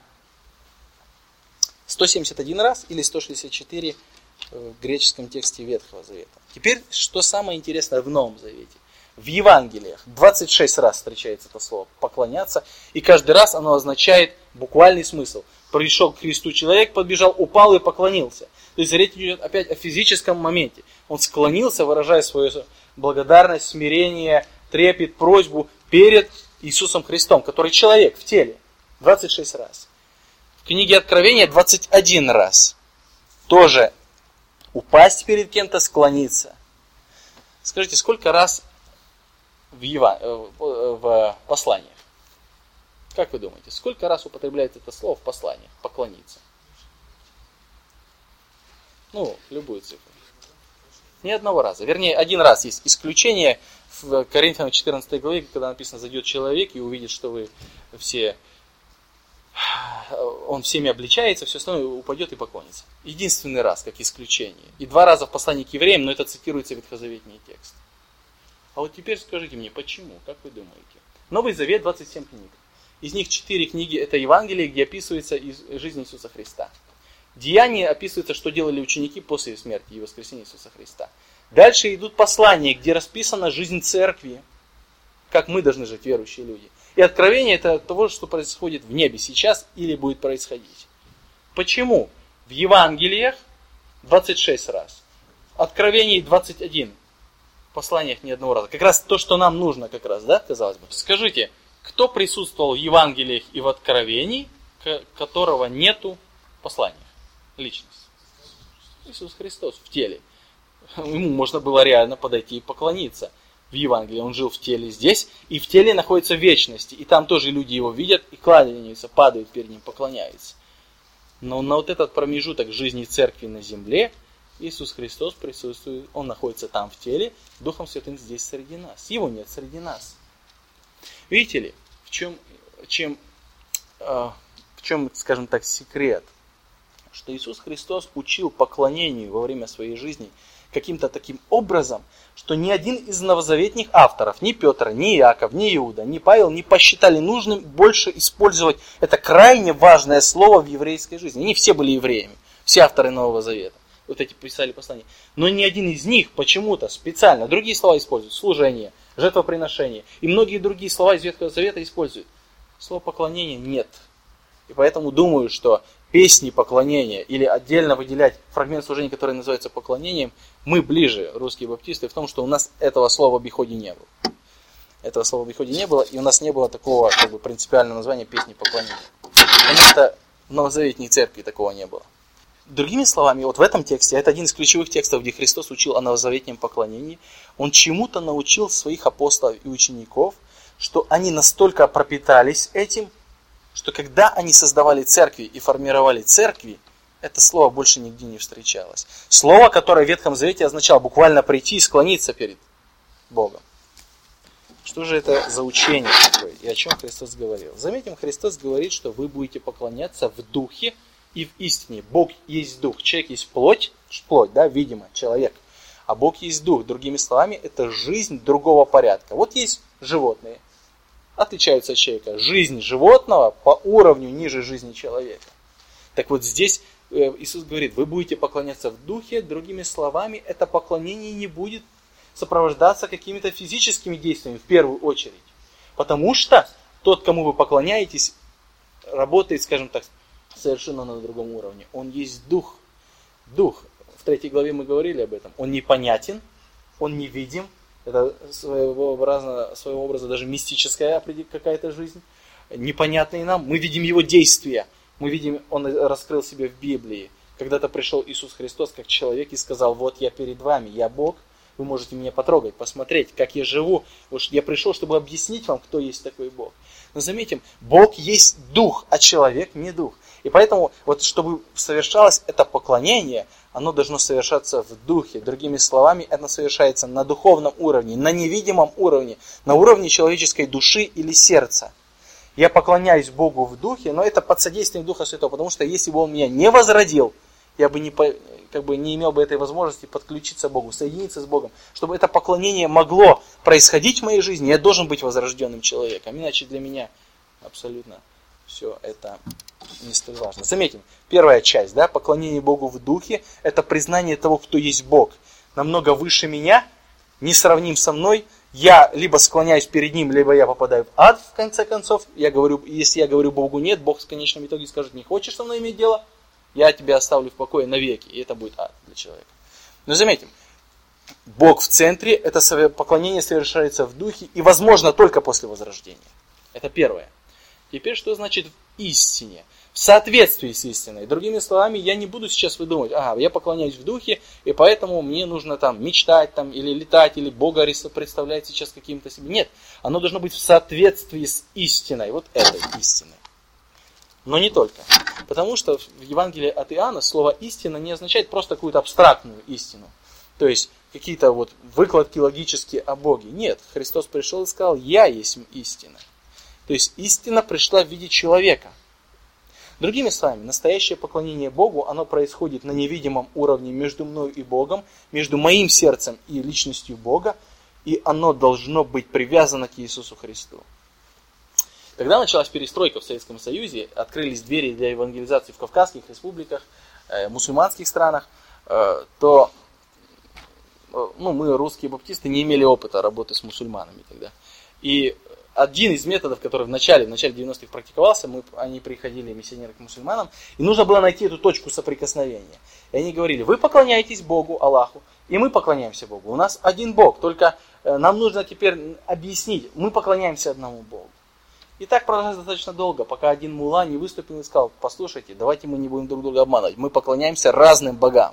сто семьдесят один раз или сто шестьдесят четыре в греческом тексте Ветхого Завета. Теперь, что самое интересное в Новом Завете. В Евангелиях двадцать шесть раз встречается это слово «поклоняться», и каждый раз оно означает буквальный смысл. Пришел к Христу человек, подбежал, упал и поклонился. То есть речь идет опять о физическом моменте. Он склонился, выражая свою благодарность, смирение, трепет, просьбу перед Иисусом Христом, который человек в теле. двадцать шесть раз. В книге Откровения двадцать один раз. Тоже упасть перед кем-то, склониться. Скажите, сколько раз в, Eva, в посланиях? Как вы думаете, сколько раз употребляется это слово в посланиях? Поклониться. Ну, любую цифру. Ни одного раза. Вернее, один раз есть исключение в Коринфянам четырнадцатой главе, когда написано: зайдет человек и увидит, что вы все, он всеми обличается, все остальное, упадет и поклонится. Единственный раз, как исключение. И два раза в послании к евреям, но это цитируется ветхозаветный текст. А вот теперь скажите мне, почему? Как вы думаете? Новый Завет, двадцать семь книг. Из них четыре книги это Евангелие, где описывается жизнь Иисуса Христа. Деяния описывается, что делали ученики после смерти и воскресения Иисуса Христа. Дальше идут послания, где расписана жизнь церкви, как мы должны жить, верующие люди. И откровение это того, что происходит в небе сейчас или будет происходить. Почему? В Евангелиях двадцать шесть раз, Откровении двадцать один, в посланиях ни одного раза. Как раз то, что нам нужно, как раз, да, казалось бы. Скажите, кто присутствовал в Евангелиях и в Откровении, которого нету в посланиях? Личность. Иисус Христос в теле. Ему можно было реально подойти и поклониться. В Евангелии он жил в теле здесь, и в теле находится в вечности. И там тоже люди его видят и кланяются, падают перед ним, поклоняются. Но на вот этот промежуток жизни церкви на земле Иисус Христос присутствует, он находится там в теле, Духом Святым здесь среди нас. Его нет среди нас. Видите ли, в чем, чем, э, в чем, скажем так, секрет? Что Иисус Христос учил поклонению во время своей жизни каким-то таким образом, что ни один из новозаветных авторов, ни Петр, ни Иаков, ни Иуда, ни Павел не посчитали нужным больше использовать это крайне важное слово в еврейской жизни. Они все были евреями, все авторы Нового Завета, вот эти писали послания. Но ни один из них почему-то специально другие слова используют: служение, жертвоприношение и многие другие слова из Ветхого Завета используют. Слова поклонения нет. И поэтому думаю, что песни поклонения или отдельно выделять фрагмент служения, который называется поклонением, мы ближе, русские баптисты, в том, что у нас этого слова в обиходе не было. Этого слова в обиходе не было, и у нас не было такого как бы принципиального названия песни поклонения. Потому что в Новозаветной церкви такого не было. Другими словами, вот в этом тексте, это один из ключевых текстов, где Христос учил о новозаветнем поклонении, Он чему-то научил своих апостолов и учеников, что они настолько пропитались этим, что когда они создавали церкви и формировали церкви, это слово больше нигде не встречалось. Слово, которое в Ветхом Завете означало буквально прийти и склониться перед Богом. Что же это за учение такое и о чем Христос говорил? Заметим, Христос говорит, что вы будете поклоняться в духе и в истине. Бог есть дух, человек есть плоть, плоть, да, видимо, человек. А Бог есть дух. Другими словами, это жизнь другого порядка. Вот есть животные. Отличаются от человека. Жизнь животного по уровню ниже жизни человека. Так вот здесь Иисус говорит, вы будете поклоняться в духе, другими словами, это поклонение не будет сопровождаться какими-то физическими действиями в первую очередь. Потому что тот, кому вы поклоняетесь, работает, скажем так, совершенно на другом уровне. Он есть дух. Дух. В третьей главе мы говорили об этом. Он непонятен, он невидим. Это своего образа, своего образа даже мистическая какая-то жизнь, непонятная нам. Мы видим его действия. Мы видим, он раскрыл себя в Библии. Когда-то пришел Иисус Христос как человек и сказал, вот я перед вами, я Бог, вы можете меня потрогать, посмотреть, как я живу. Я пришел, чтобы объяснить вам, кто есть такой Бог. Но заметим, Бог есть дух, а человек не дух. И поэтому, вот, чтобы совершалось это поклонение, оно должно совершаться в духе. Другими словами, это совершается на духовном уровне, на невидимом уровне, на уровне человеческой души или сердца. Я поклоняюсь Богу в духе, но это под содействием Духа Святого, потому что если бы Он меня не возродил, я бы не, как бы не имел бы этой возможности подключиться к Богу, соединиться с Богом. Чтобы это поклонение могло происходить в моей жизни, я должен быть возрожденным человеком. Иначе для меня абсолютно все это не столь важно. Заметим, первая часть, да, поклонение Богу в духе, это признание того, кто есть Бог. Намного выше меня, несравним со мной, я либо склоняюсь перед Ним, либо я попадаю в ад, в конце концов. Я говорю, если я говорю Богу нет, Бог в конечном итоге скажет, не хочешь со мной иметь дело, я тебя оставлю в покое навеки. И это будет ад для человека. Но заметим, Бог в центре, это поклонение совершается в духе и возможно только после возрождения. Это первое. Теперь, что значит в истине? В соответствии с истиной. Другими словами, я не буду сейчас выдумывать, ага, я поклоняюсь в духе, и поэтому мне нужно там мечтать, там, или летать, или Бога представлять сейчас каким-то себе. Нет, оно должно быть в соответствии с истиной, вот этой истиной. Но не только. Потому что в Евангелии от Иоанна слово истина не означает просто какую-то абстрактную истину. То есть какие-то вот выкладки логические о Боге. Нет, Христос пришел и сказал, я есть истина. То есть истина пришла в виде человека. Другими словами, настоящее поклонение Богу, оно происходит на невидимом уровне между мною и Богом, между моим сердцем и личностью Бога, и оно должно быть привязано к Иисусу Христу. Когда началась перестройка в Советском Союзе, открылись двери для евангелизации в Кавказских республиках, э, мусульманских странах, э, то э, ну, мы, русские баптисты, не имели опыта работы с мусульманами тогда. И один из методов, который в начале, в начале девяностых практиковался, мы, они приходили, миссионеры, к мусульманам, и нужно было найти эту точку соприкосновения. И они говорили, вы поклоняетесь Богу, Аллаху, и мы поклоняемся Богу. У нас один Бог, только нам нужно теперь объяснить, мы поклоняемся одному Богу. И так продолжалось достаточно долго, пока один мулла не выступил и сказал, послушайте, давайте мы не будем друг друга обманывать, мы поклоняемся разным богам.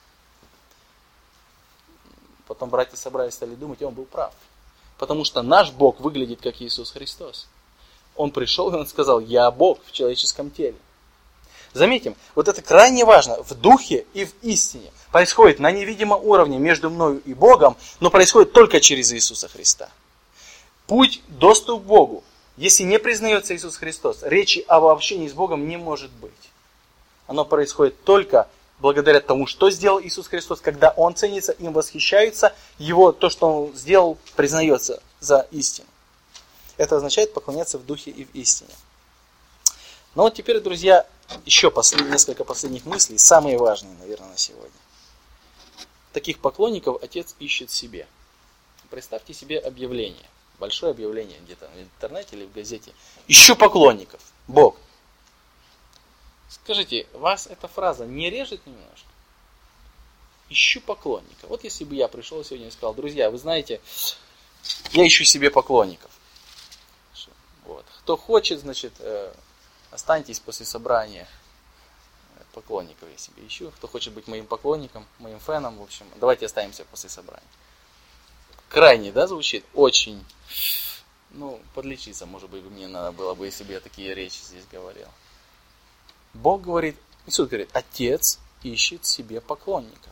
Потом братья собрались, стали думать, и он был прав. Потому что наш Бог выглядит как Иисус Христос. Он пришел и Он сказал, я Бог в человеческом теле. Заметим, вот это крайне важно, в духе и в истине. Происходит на невидимом уровне между мною и Богом, но происходит только через Иисуса Христа. Путь, доступ к Богу. Если не признается Иисус Христос, речи об общении с Богом не может быть. Оно происходит только благодаря тому, что сделал Иисус Христос, когда Он ценится, им восхищаются, Его, то, что Он сделал, признается за истину. Это означает поклоняться в духе и в истине. Но вот теперь, друзья, еще послед... несколько последних мыслей, самые важные, наверное, на сегодня. Таких поклонников Отец ищет себе. Представьте себе объявление, большое объявление где-то в интернете или в газете. Ищу поклонников, Бог. Скажите, вас эта фраза не режет немножко? Ищу поклонника. Вот если бы я пришел сегодня и сказал, друзья, вы знаете, я ищу себе поклонников. Вот. Кто хочет, значит, останьтесь после собрания поклонников я себе ищу. Кто хочет быть моим поклонником, моим феном, в общем, давайте останемся после собрания. Крайне, да, звучит? Очень. Ну, подлечиться, может быть, мне надо было бы, если бы я такие речи здесь говорил. Бог говорит, Иисус говорит, Отец ищет себе поклонников.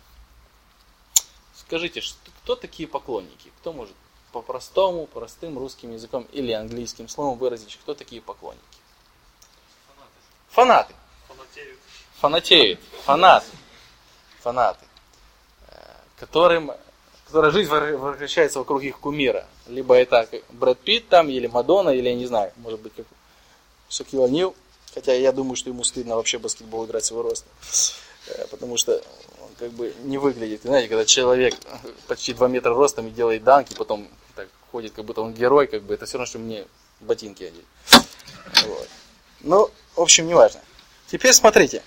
Скажите, кто такие поклонники? Кто может по-простому, простым русским языком или английским словом выразить, кто такие поклонники? Фанаты. Фанатеют. Фанатеют. Фанаты. Фанаты. Которым, которая жизнь вращается вокруг их кумира. Либо это Брэд Питт там, или Мадонна, или я не знаю, может быть, как Шакил О'Нил. Хотя я думаю, что ему стыдно вообще баскетбол играть с его ростом. Потому что он как бы не выглядит. И знаете, когда человек почти два метра ростом и делает данки, потом так ходит, как будто он герой, как бы это все равно, что мне ботинки одеть. Вот. Ну, в общем, не важно. Теперь смотрите.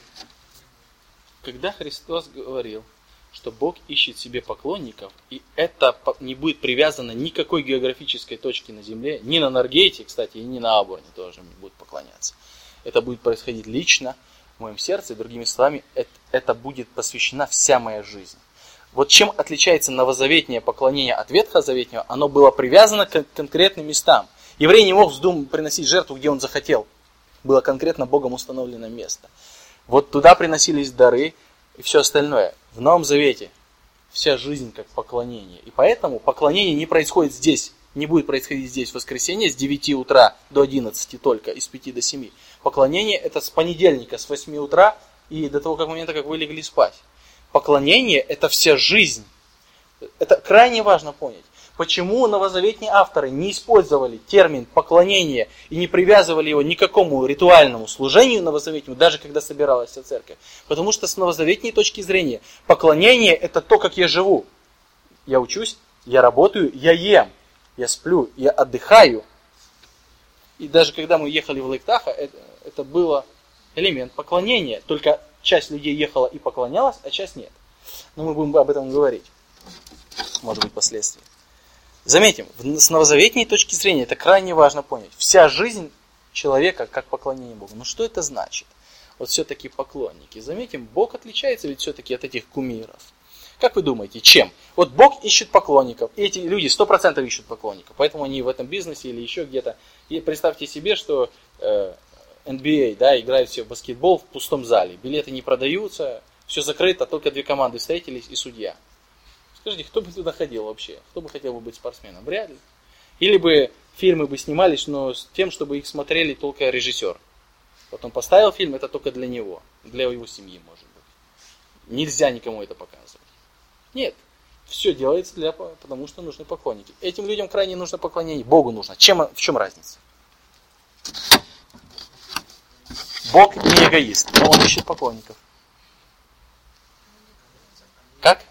Когда Христос говорил, что Бог ищет себе поклонников, и это не будет привязано ни к какой географической точке на земле, ни на Норгейте, кстати, и ни на Абурне тоже не будут поклоняться. Это будет происходить лично в моем сердце, и другими словами, это, это будет посвящена вся моя жизнь. Вот чем отличается новозаветнее поклонение от ветхозаветнего, оно было привязано к конкретным местам. Еврей не мог вздумать приносить жертву, где он захотел. Было конкретно Богом установлено место. Вот туда приносились дары и все остальное. В Новом Завете вся жизнь как поклонение. И поэтому поклонение не происходит здесь. Не будет происходить здесь в воскресенье с девяти утра до одиннадцати только, и с пяти до семи. Поклонение это с понедельника, с восьми утра и до того как момента, как вы легли спать. Поклонение это вся жизнь. Это крайне важно понять. Почему новозаветные авторы не использовали термин поклонение и не привязывали его ни к какому ритуальному служению новозаветнему, даже когда собиралась вся церковь? Потому что с новозаветней точки зрения поклонение это то, как я живу. Я учусь, я работаю, я ем. я сплю, я отдыхаю. И даже когда мы ехали в Лейк-Тахо, это, это было элемент поклонения. Только часть людей ехала и поклонялась, а часть нет. Но мы будем об этом говорить. Может быть, впоследствии. Заметим, с новозаветней точки зрения это крайне важно понять. Вся жизнь человека как поклонение Богу. Ну что это значит? Вот все-таки поклонники. Заметим, Бог отличается ведь все-таки от этих кумиров. Как вы думаете, чем? Вот Бог ищет поклонников. И эти люди сто процентов ищут поклонников. Поэтому они в этом бизнесе или еще где-то. И представьте себе, что э, эн би эй, да, играют все в баскетбол в пустом зале. Билеты не продаются, все закрыто, только две команды встретились и судья. Скажите, кто бы туда ходил вообще? Кто бы хотел бы быть спортсменом? Вряд ли. Или бы фильмы бы снимались, но с тем, чтобы их смотрели только режиссер. Вот он поставил фильм, это только для него. Для его семьи, может быть. Нельзя никому это показывать. Нет. Все делается для, потому что нужны поклонники. Этим людям крайне нужно поклонение. Богу нужно. Чем, в чем разница? Бог не эгоист, но он ищет поклонников. Как?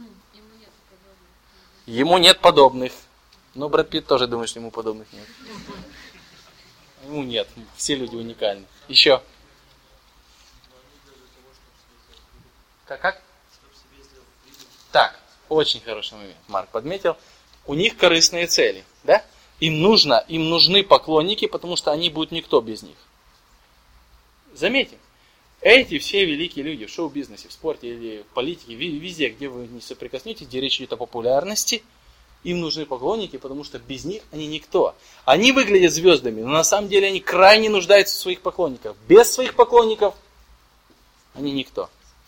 Ему нет подобных. Но Брэд Питт тоже думает, что ему подобных нет. Ему нет. Все люди уникальны. Еще. Как? Как? Так. Очень хороший момент. Марк подметил. У них корыстные цели. Да? Им нужно, им нужны поклонники, потому что они будут никто без них. Заметим. Эти все великие люди в шоу-бизнесе, в спорте или в политике, везде, где вы не соприкоснетесь, где речь идет о популярности, им нужны поклонники, потому что без них они никто. Они выглядят звездами, но на самом деле они крайне нуждаются в своих поклонниках. Без своих поклонников они никто.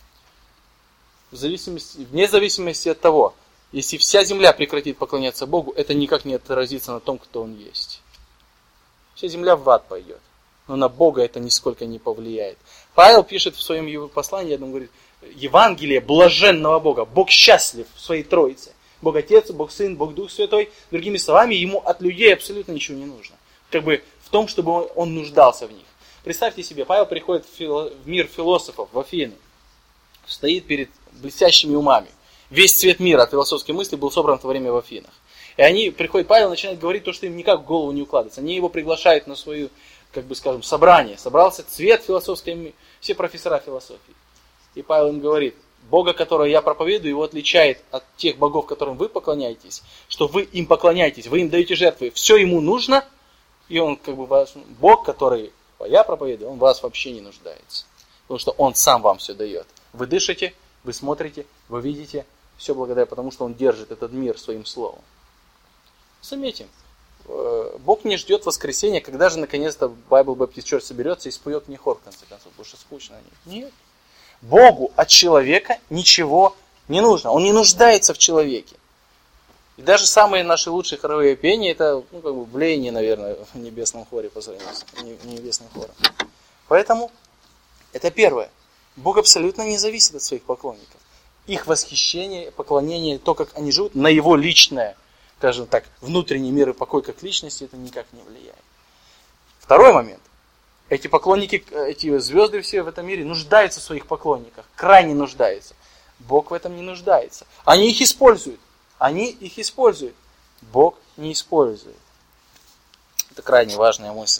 В зависимости, вне зависимости от того, если вся земля прекратит поклоняться Богу, это никак не отразится на том, кто Он есть. Вся земля в ад пойдет. Но на Бога это нисколько не повлияет. Павел пишет в своем его послании, он говорит, Евангелие блаженного Бога. Бог счастлив в своей Троице. Бог Отец, Бог Сын, Бог Дух Святой. Другими словами, ему от людей абсолютно ничего не нужно. Как бы в том, чтобы он, он нуждался в них. Представьте себе, Павел приходит в, фило, в мир философов, в Афины. Стоит перед блестящими умами. Весь цвет мира от философской мысли был собран в то время в Афинах. И они приходят, Павел начинает говорить то, что им никак в голову не укладывается. Они его приглашают на свою, как бы скажем, собрание. Собрался цвет философской, все профессора философии. И Павел им говорит, Бога, которого я проповедую, его отличает от тех богов, которым вы поклоняетесь, что вы им поклоняетесь, вы им даете жертвы, все ему нужно, и он как бы ваш, Бог, который я проповедую, он в вас вообще не нуждается. Потому что он сам вам все дает. Вы дышите, вы смотрите, вы видите, все благодаря, потому что он держит этот мир своим словом. Заметим, Бог не ждет воскресенья, когда же наконец-то Bible Baptist Church соберется и споет мне хор, в конце концов, потому что скучно. Нет. Богу от человека ничего не нужно. Он не нуждается в человеке. И даже самые наши лучшие хоровые пения, это ну, как бы блеяние, наверное, в небесном хоре по сравнению с небесным хором. Поэтому это первое. Бог абсолютно не зависит от своих поклонников. Их восхищение, поклонение, то, как они живут, на его личное, скажем так, внутренний мир и покой как личности, это никак не влияет. Второй момент. Эти поклонники, эти звезды все в этом мире нуждаются в своих поклонниках, крайне нуждаются. Бог в этом не нуждается. Они их используют. Они их используют. Бог не использует. Это крайне важная мысль.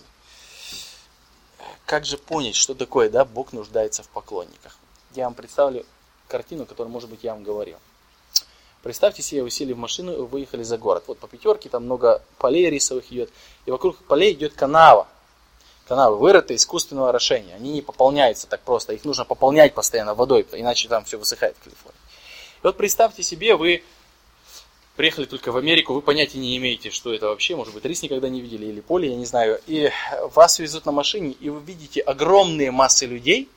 Как же понять, что такое, да, Бог нуждается в поклонниках? Я вам представлю картину, которую, может быть, я вам говорил. Представьте себе, вы сели в машину и выехали за город. Вот по пятерке, там много полей рисовых идет. И вокруг полей идет канава. Канавы вырыты искусственного орошения. Они не пополняются так просто. Их нужно пополнять постоянно водой, иначе там все высыхает в Калифорнии. И вот представьте себе, вы приехали только в Америку, вы понятия не имеете, что это вообще. Может быть, рис никогда не видели или поле, я не знаю. И вас везут на машине, и вы видите огромные массы людей,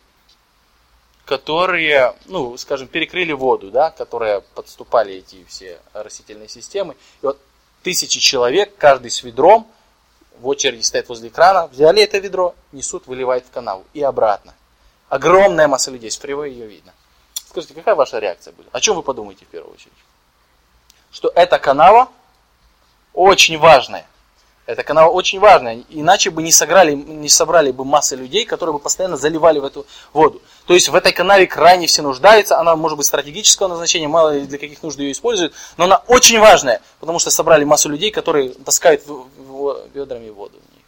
которые, ну, скажем, перекрыли воду, да, которые подступали эти все растительные системы. И вот тысячи человек, каждый с ведром, в очереди стоят возле крана, взяли это ведро, несут, выливают в канаву и обратно. Огромная масса людей, с фривей ее видно. Скажите, какая ваша реакция будет? О чем вы подумаете в первую очередь? Что эта канава очень важная. Эта канава очень важная, иначе бы не, сыграли, не собрали бы массы людей, которые бы постоянно заливали в эту воду. То есть в этой канаве крайне все нуждаются, она может быть стратегического назначения, мало ли для каких нужд ее используют, но она очень важная, потому что собрали массу людей, которые таскают ведрами воду в ней.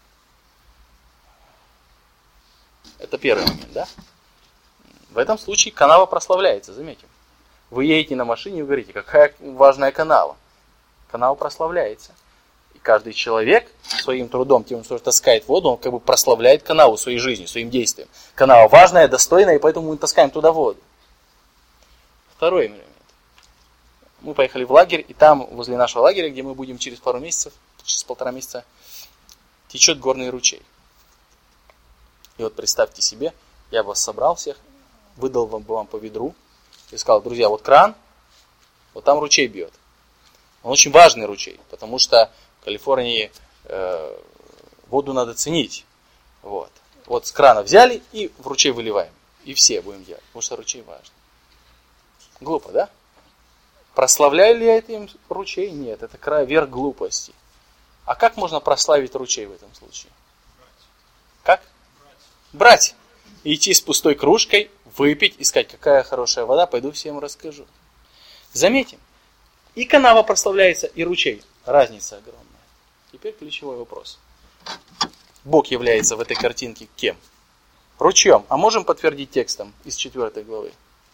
Это первый момент, да? В этом случае канава прославляется, заметим. Вы едете на машине и говорите, какая важная канава. Канава прославляется. И каждый человек своим трудом, тем, что таскает воду, он как бы прославляет канаву своей жизнью, своим действием. Канава важная, достойная, и поэтому мы таскаем туда воду. Второй момент. Мы поехали в лагерь, и там, возле нашего лагеря, где мы будем через пару месяцев, через полтора месяца, течет горный ручей. И вот представьте себе, я вас собрал всех, выдал вам, вам по ведру, и сказал, друзья, вот кран, вот там ручей бьет. Он очень важный ручей, потому что в Калифорнии э, воду надо ценить. Вот. Вот с крана взяли и в ручей выливаем. И все будем делать, потому что ручей важен. Глупо, да? Прославляю ли я этим ручей? Нет, это край верх глупости. А как можно прославить ручей в этом случае? Как? Брать. Идти с пустой кружкой, выпить, искать, какая хорошая вода, пойду всем расскажу. Заметим. И канава прославляется, и ручей. Разница огромная. Теперь ключевой вопрос. Бог является в этой картинке кем? Ручьем. А можем подтвердить текстом из четвёртой главы?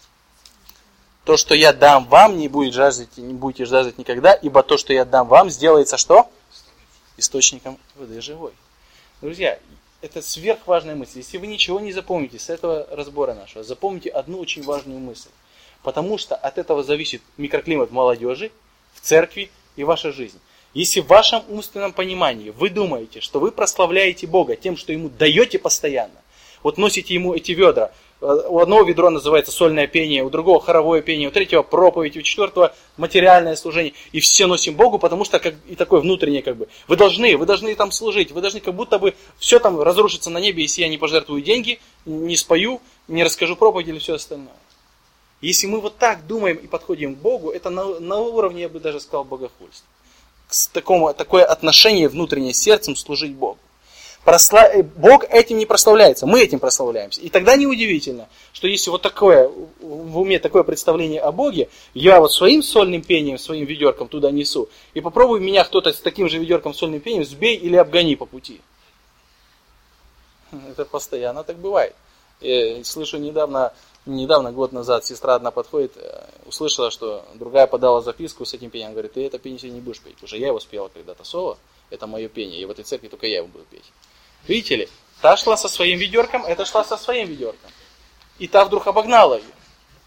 То, что я дам вам, не будет жаждать, не будете жаждать никогда, ибо то, что я дам вам, сделается что? Источником воды живой. Друзья, это сверхважная мысль. Если вы ничего не запомните с этого разбора нашего, запомните одну очень важную мысль. Потому что от этого зависит микроклимат молодежи, в церкви и ваша жизнь. Если в вашем умственном понимании вы думаете, что вы прославляете Бога тем, что Ему даете постоянно, вот носите Ему эти ведра, у одного ведро называется сольное пение, у другого хоровое пение, у третьего проповедь, у четвертого материальное служение, и все носим Богу, потому что как, и такое внутреннее как бы, вы должны, вы должны там служить, вы должны как будто бы все там разрушится на небе, если я не пожертвую деньги, не спою, не расскажу проповедь или все остальное. Если мы вот так думаем и подходим к Богу, это на, на уровне, я бы даже сказал, богохульства. К такому, такое отношение внутреннее сердцем служить Богу. Просла... Бог этим не прославляется, мы этим прославляемся. И тогда неудивительно, что если вот такое, в уме такое представление о Боге, я вот своим сольным пением, своим ведерком туда несу, и попробуй меня кто-то с таким же ведерком сольным пением сбей или обгони по пути. Это постоянно так бывает. Я слышу недавно, недавно, год назад, сестра одна подходит, услышала, что другая подала записку с этим пением, говорит, ты это пение сегодня не будешь петь, потому что я его спела когда-то соло, это мое пение, и в этой церкви только я его буду петь. Видите ли, та шла со своим ведерком, эта шла со своим ведерком. И та вдруг обогнала ее.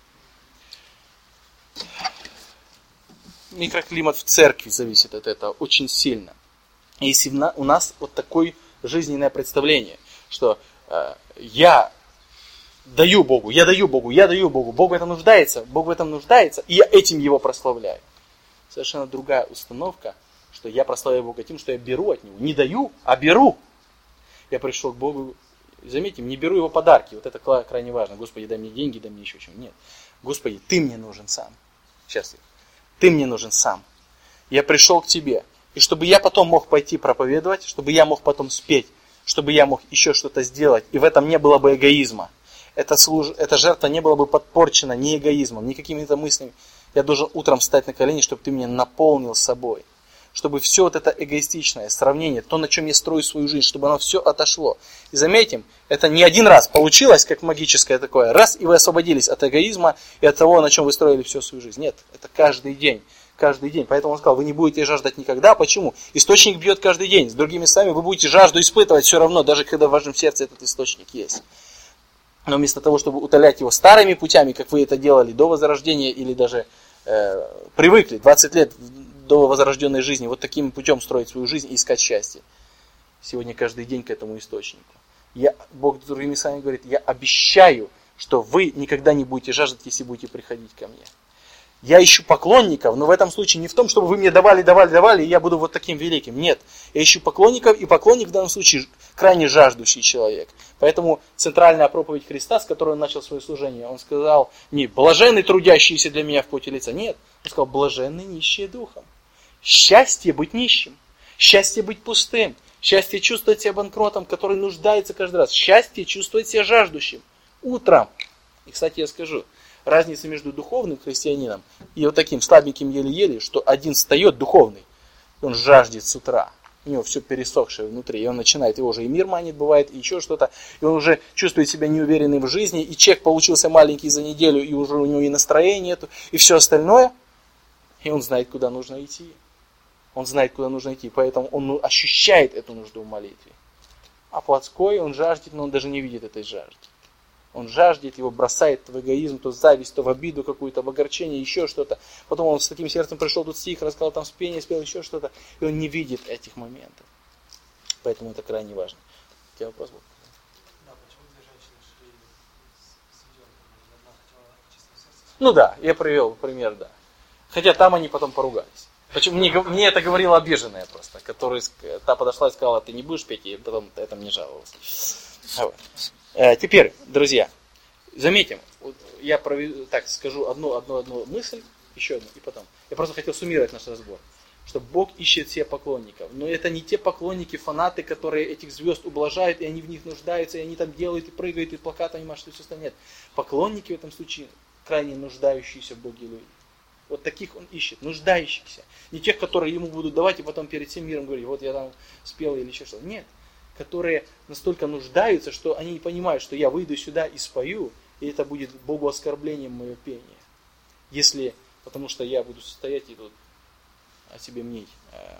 Микроклимат в церкви зависит от этого очень сильно. Если у нас вот такое жизненное представление, что э, я даю Богу, я даю Богу, я даю Богу, Бог в этом нуждается, Бог в этом нуждается, и я этим Его прославляю. Совершенно другая установка, что я прославляю Бога тем, что я беру от Него. Не даю, а беру. Я пришел к Богу, заметьте, не беру Его подарки, вот это крайне важно. Господи, дай мне деньги, дай мне еще что-нибудь. Нет. Господи, Ты мне нужен сам. Сейчас. Ты мне нужен сам. Я пришел к Тебе. И чтобы я потом мог пойти проповедовать, чтобы я мог потом спеть, чтобы я мог еще что-то сделать, и в этом не было бы эгоизма. Эта, служ... Эта жертва не была бы подпорчена ни эгоизмом, ни какими-то мыслями. Я должен утром встать на колени, чтобы Ты меня наполнил собой. Чтобы все вот это эгоистичное сравнение, то, на чем я строю свою жизнь, чтобы оно все отошло. И заметим, это не один раз получилось, как магическое такое, раз, и вы освободились от эгоизма и от того, на чем вы строили всю свою жизнь. Нет, это каждый день, каждый день. Поэтому он сказал, вы не будете жаждать никогда. Почему? Источник бьет каждый день. С другими словами, вы будете жажду испытывать все равно, даже когда в вашем сердце этот источник есть. Но вместо того, чтобы утолять его старыми путями, как вы это делали до возрождения или даже э, привыкли двадцать лет до возрожденной жизни, вот таким путем строить свою жизнь и искать счастье. Сегодня каждый день к этому источнику. Я, Бог другими словами говорит, я обещаю, что вы никогда не будете жаждать, если будете приходить ко мне. Я ищу поклонников, но в этом случае не в том, чтобы вы мне давали, давали, давали, и я буду вот таким великим. Нет, я ищу поклонников, и поклонник в данном случае крайне жаждущий человек. Поэтому центральная проповедь Христа, с которой он начал свое служение, он сказал, не блаженны трудящиеся для меня в поте лица. Нет, он сказал, блаженны нищие духом. Счастье быть нищим. Счастье быть пустым. Счастье чувствовать себя банкротом, который нуждается каждый раз. Счастье чувствовать себя жаждущим. Утром. И, кстати, я скажу, разница между духовным христианином и вот таким слабеньким еле-еле, что один встает духовный, он жаждет с утра. У него все пересохшее внутри, и он начинает, его уже и мир манит, бывает, и еще что-то, и он уже чувствует себя неуверенным в жизни, и чек получился маленький за неделю, и уже у него и настроения нету, и все остальное, и он знает, куда нужно идти. Он знает, куда нужно идти, поэтому он ощущает эту нужду в молитве. А плотской, он жаждет, но он даже не видит этой жажды. Он жаждет, его бросает в эгоизм, то в зависть, то в обиду какую-то, в огорчение, еще что-то. Потом он с таким сердцем пришел, тут стих, рассказал, там спение, спел еще что-то. И он не видит этих моментов. Поэтому это крайне важно. У тебя вопрос был? Да, почему две женщины шли с веденком? Одна хотела чистого сердца? Ну да, я привел пример, да. Хотя там они потом поругались. Почему? Мне, мне это говорила обиженная просто, которая та подошла и сказала, ты не будешь петь, и потом это мне жаловалась. Вот. Теперь, друзья, заметим, вот я проведу, так скажу одну, одну, одну мысль, еще одну, и потом. Я просто хотел суммировать наш разбор, что Бог ищет себе поклонников. Но это не те поклонники, фанаты, которые этих звезд ублажают, и они в них нуждаются, и они там делают, и прыгают, и плакатами машут, и все остальное. Нет. Поклонники в этом случае крайне нуждающиеся в Боге люди. Вот таких он ищет, нуждающихся. Не тех, которые ему будут давать, и потом перед всем миром говорить, вот я там спел или еще что-то. Нет. Которые настолько нуждаются, что они не понимают, что я выйду сюда и спою, и это будет Богу оскорблением мое пение. Если, потому что я буду стоять и тут о себе мнить.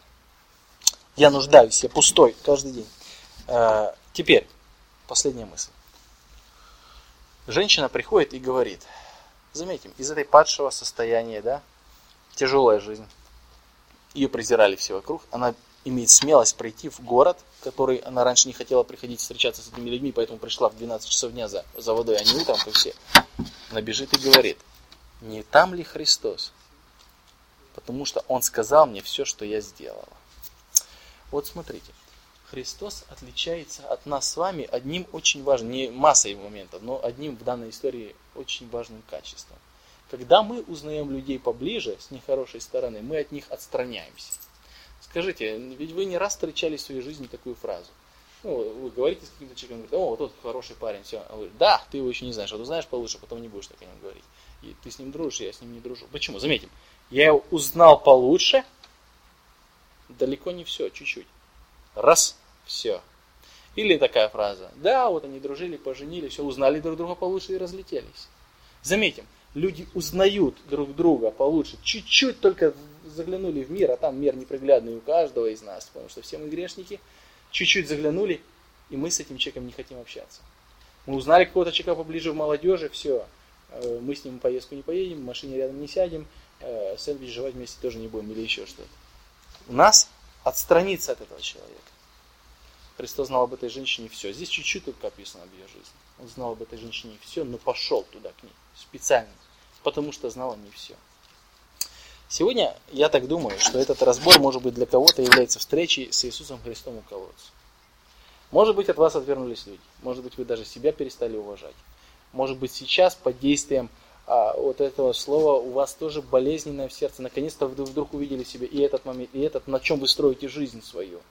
Я нуждаюсь, я пустой каждый день. Теперь, последняя мысль. Женщина приходит и говорит, заметим, из этой падшего состояния, да, тяжелая жизнь, ее презирали все вокруг, она имеет смелость прийти в город, в который она раньше не хотела приходить встречаться с этими людьми, поэтому пришла в двенадцать часов дня за, за водой, а не утром, как все. Она бежит и говорит, не там ли Христос? Потому что Он сказал мне все, что я сделала. Вот смотрите, Христос отличается от нас с вами одним очень важным, не массой моментов, но одним в данной истории очень важным качеством. Когда мы узнаем людей поближе, с нехорошей стороны, мы от них отстраняемся. Скажите, ведь вы не раз встречали в своей жизни такую фразу. Ну, вы говорите с каким-то человеком, говорите, о, вот тот хороший парень, все. Он говорит, да, ты его еще не знаешь, а ты знаешь получше, потом не будешь так о нем говорить. И ты с ним дружишь, я с ним не дружу. Почему? Заметим, я его узнал получше, далеко не все, чуть-чуть. Раз, все. Или такая фраза, да, вот они дружили, поженились, все, узнали друг друга получше и разлетелись. Заметим, люди узнают друг друга получше, чуть-чуть только заглянули в мир, а там мир неприглядный у каждого из нас, потому что все мы грешники, чуть-чуть заглянули, и мы с этим человеком не хотим общаться. Мы узнали какого-то человека поближе в молодежи, все, мы с ним в поездку не поедем, в машине рядом не сядем, сэндвич жевать вместе тоже не будем или еще что-то. У нас отстраниться от этого человека. Христос знал об этой женщине все. Здесь чуть-чуть только описано об ее жизни. Он знал об этой женщине все, но пошел туда к ней специально, потому что знал о ней все. Сегодня я так думаю, что этот разбор, может быть, для кого-то является встречей с Иисусом Христом у колодца. Может быть, от вас отвернулись люди. Может быть, вы даже себя перестали уважать. Может быть, сейчас под действием а, вот этого слова у вас тоже болезненное в сердце. Наконец-то вы вдруг увидели себе и этот момент, и этот, на чем вы строите жизнь свою.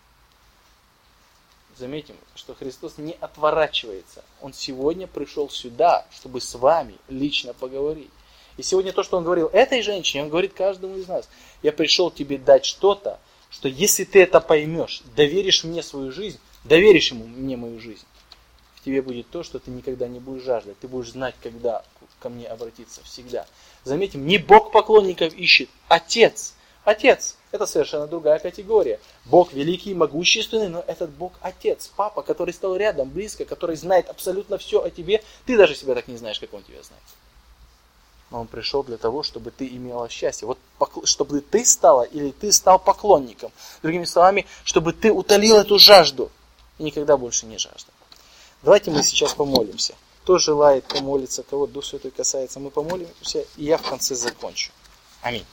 Заметим, что Христос не отворачивается. Он сегодня пришел сюда, чтобы с вами лично поговорить. И сегодня то, что Он говорил этой женщине, Он говорит каждому из нас. Я пришел тебе дать что-то, что если ты это поймешь, доверишь мне свою жизнь, доверишь ему мне мою жизнь, в тебе будет то, что ты никогда не будешь жаждать. Ты будешь знать, когда ко мне обратиться, всегда. Заметим, не Бог поклонников ищет, Отец. Отец. Это совершенно другая категория. Бог великий и могущественный, но этот Бог Отец, Папа, который стал рядом, близко, который знает абсолютно все о тебе. Ты даже себя так не знаешь, как Он тебя знает. Но Он пришел для того, чтобы ты имела счастье. Вот чтобы ты стала или ты стал поклонником. Другими словами, чтобы ты утолил эту жажду и никогда больше не жаждал. Давайте мы сейчас помолимся. Кто желает помолиться, кого Дух Святой касается, мы помолимся, и я в конце закончу. Аминь.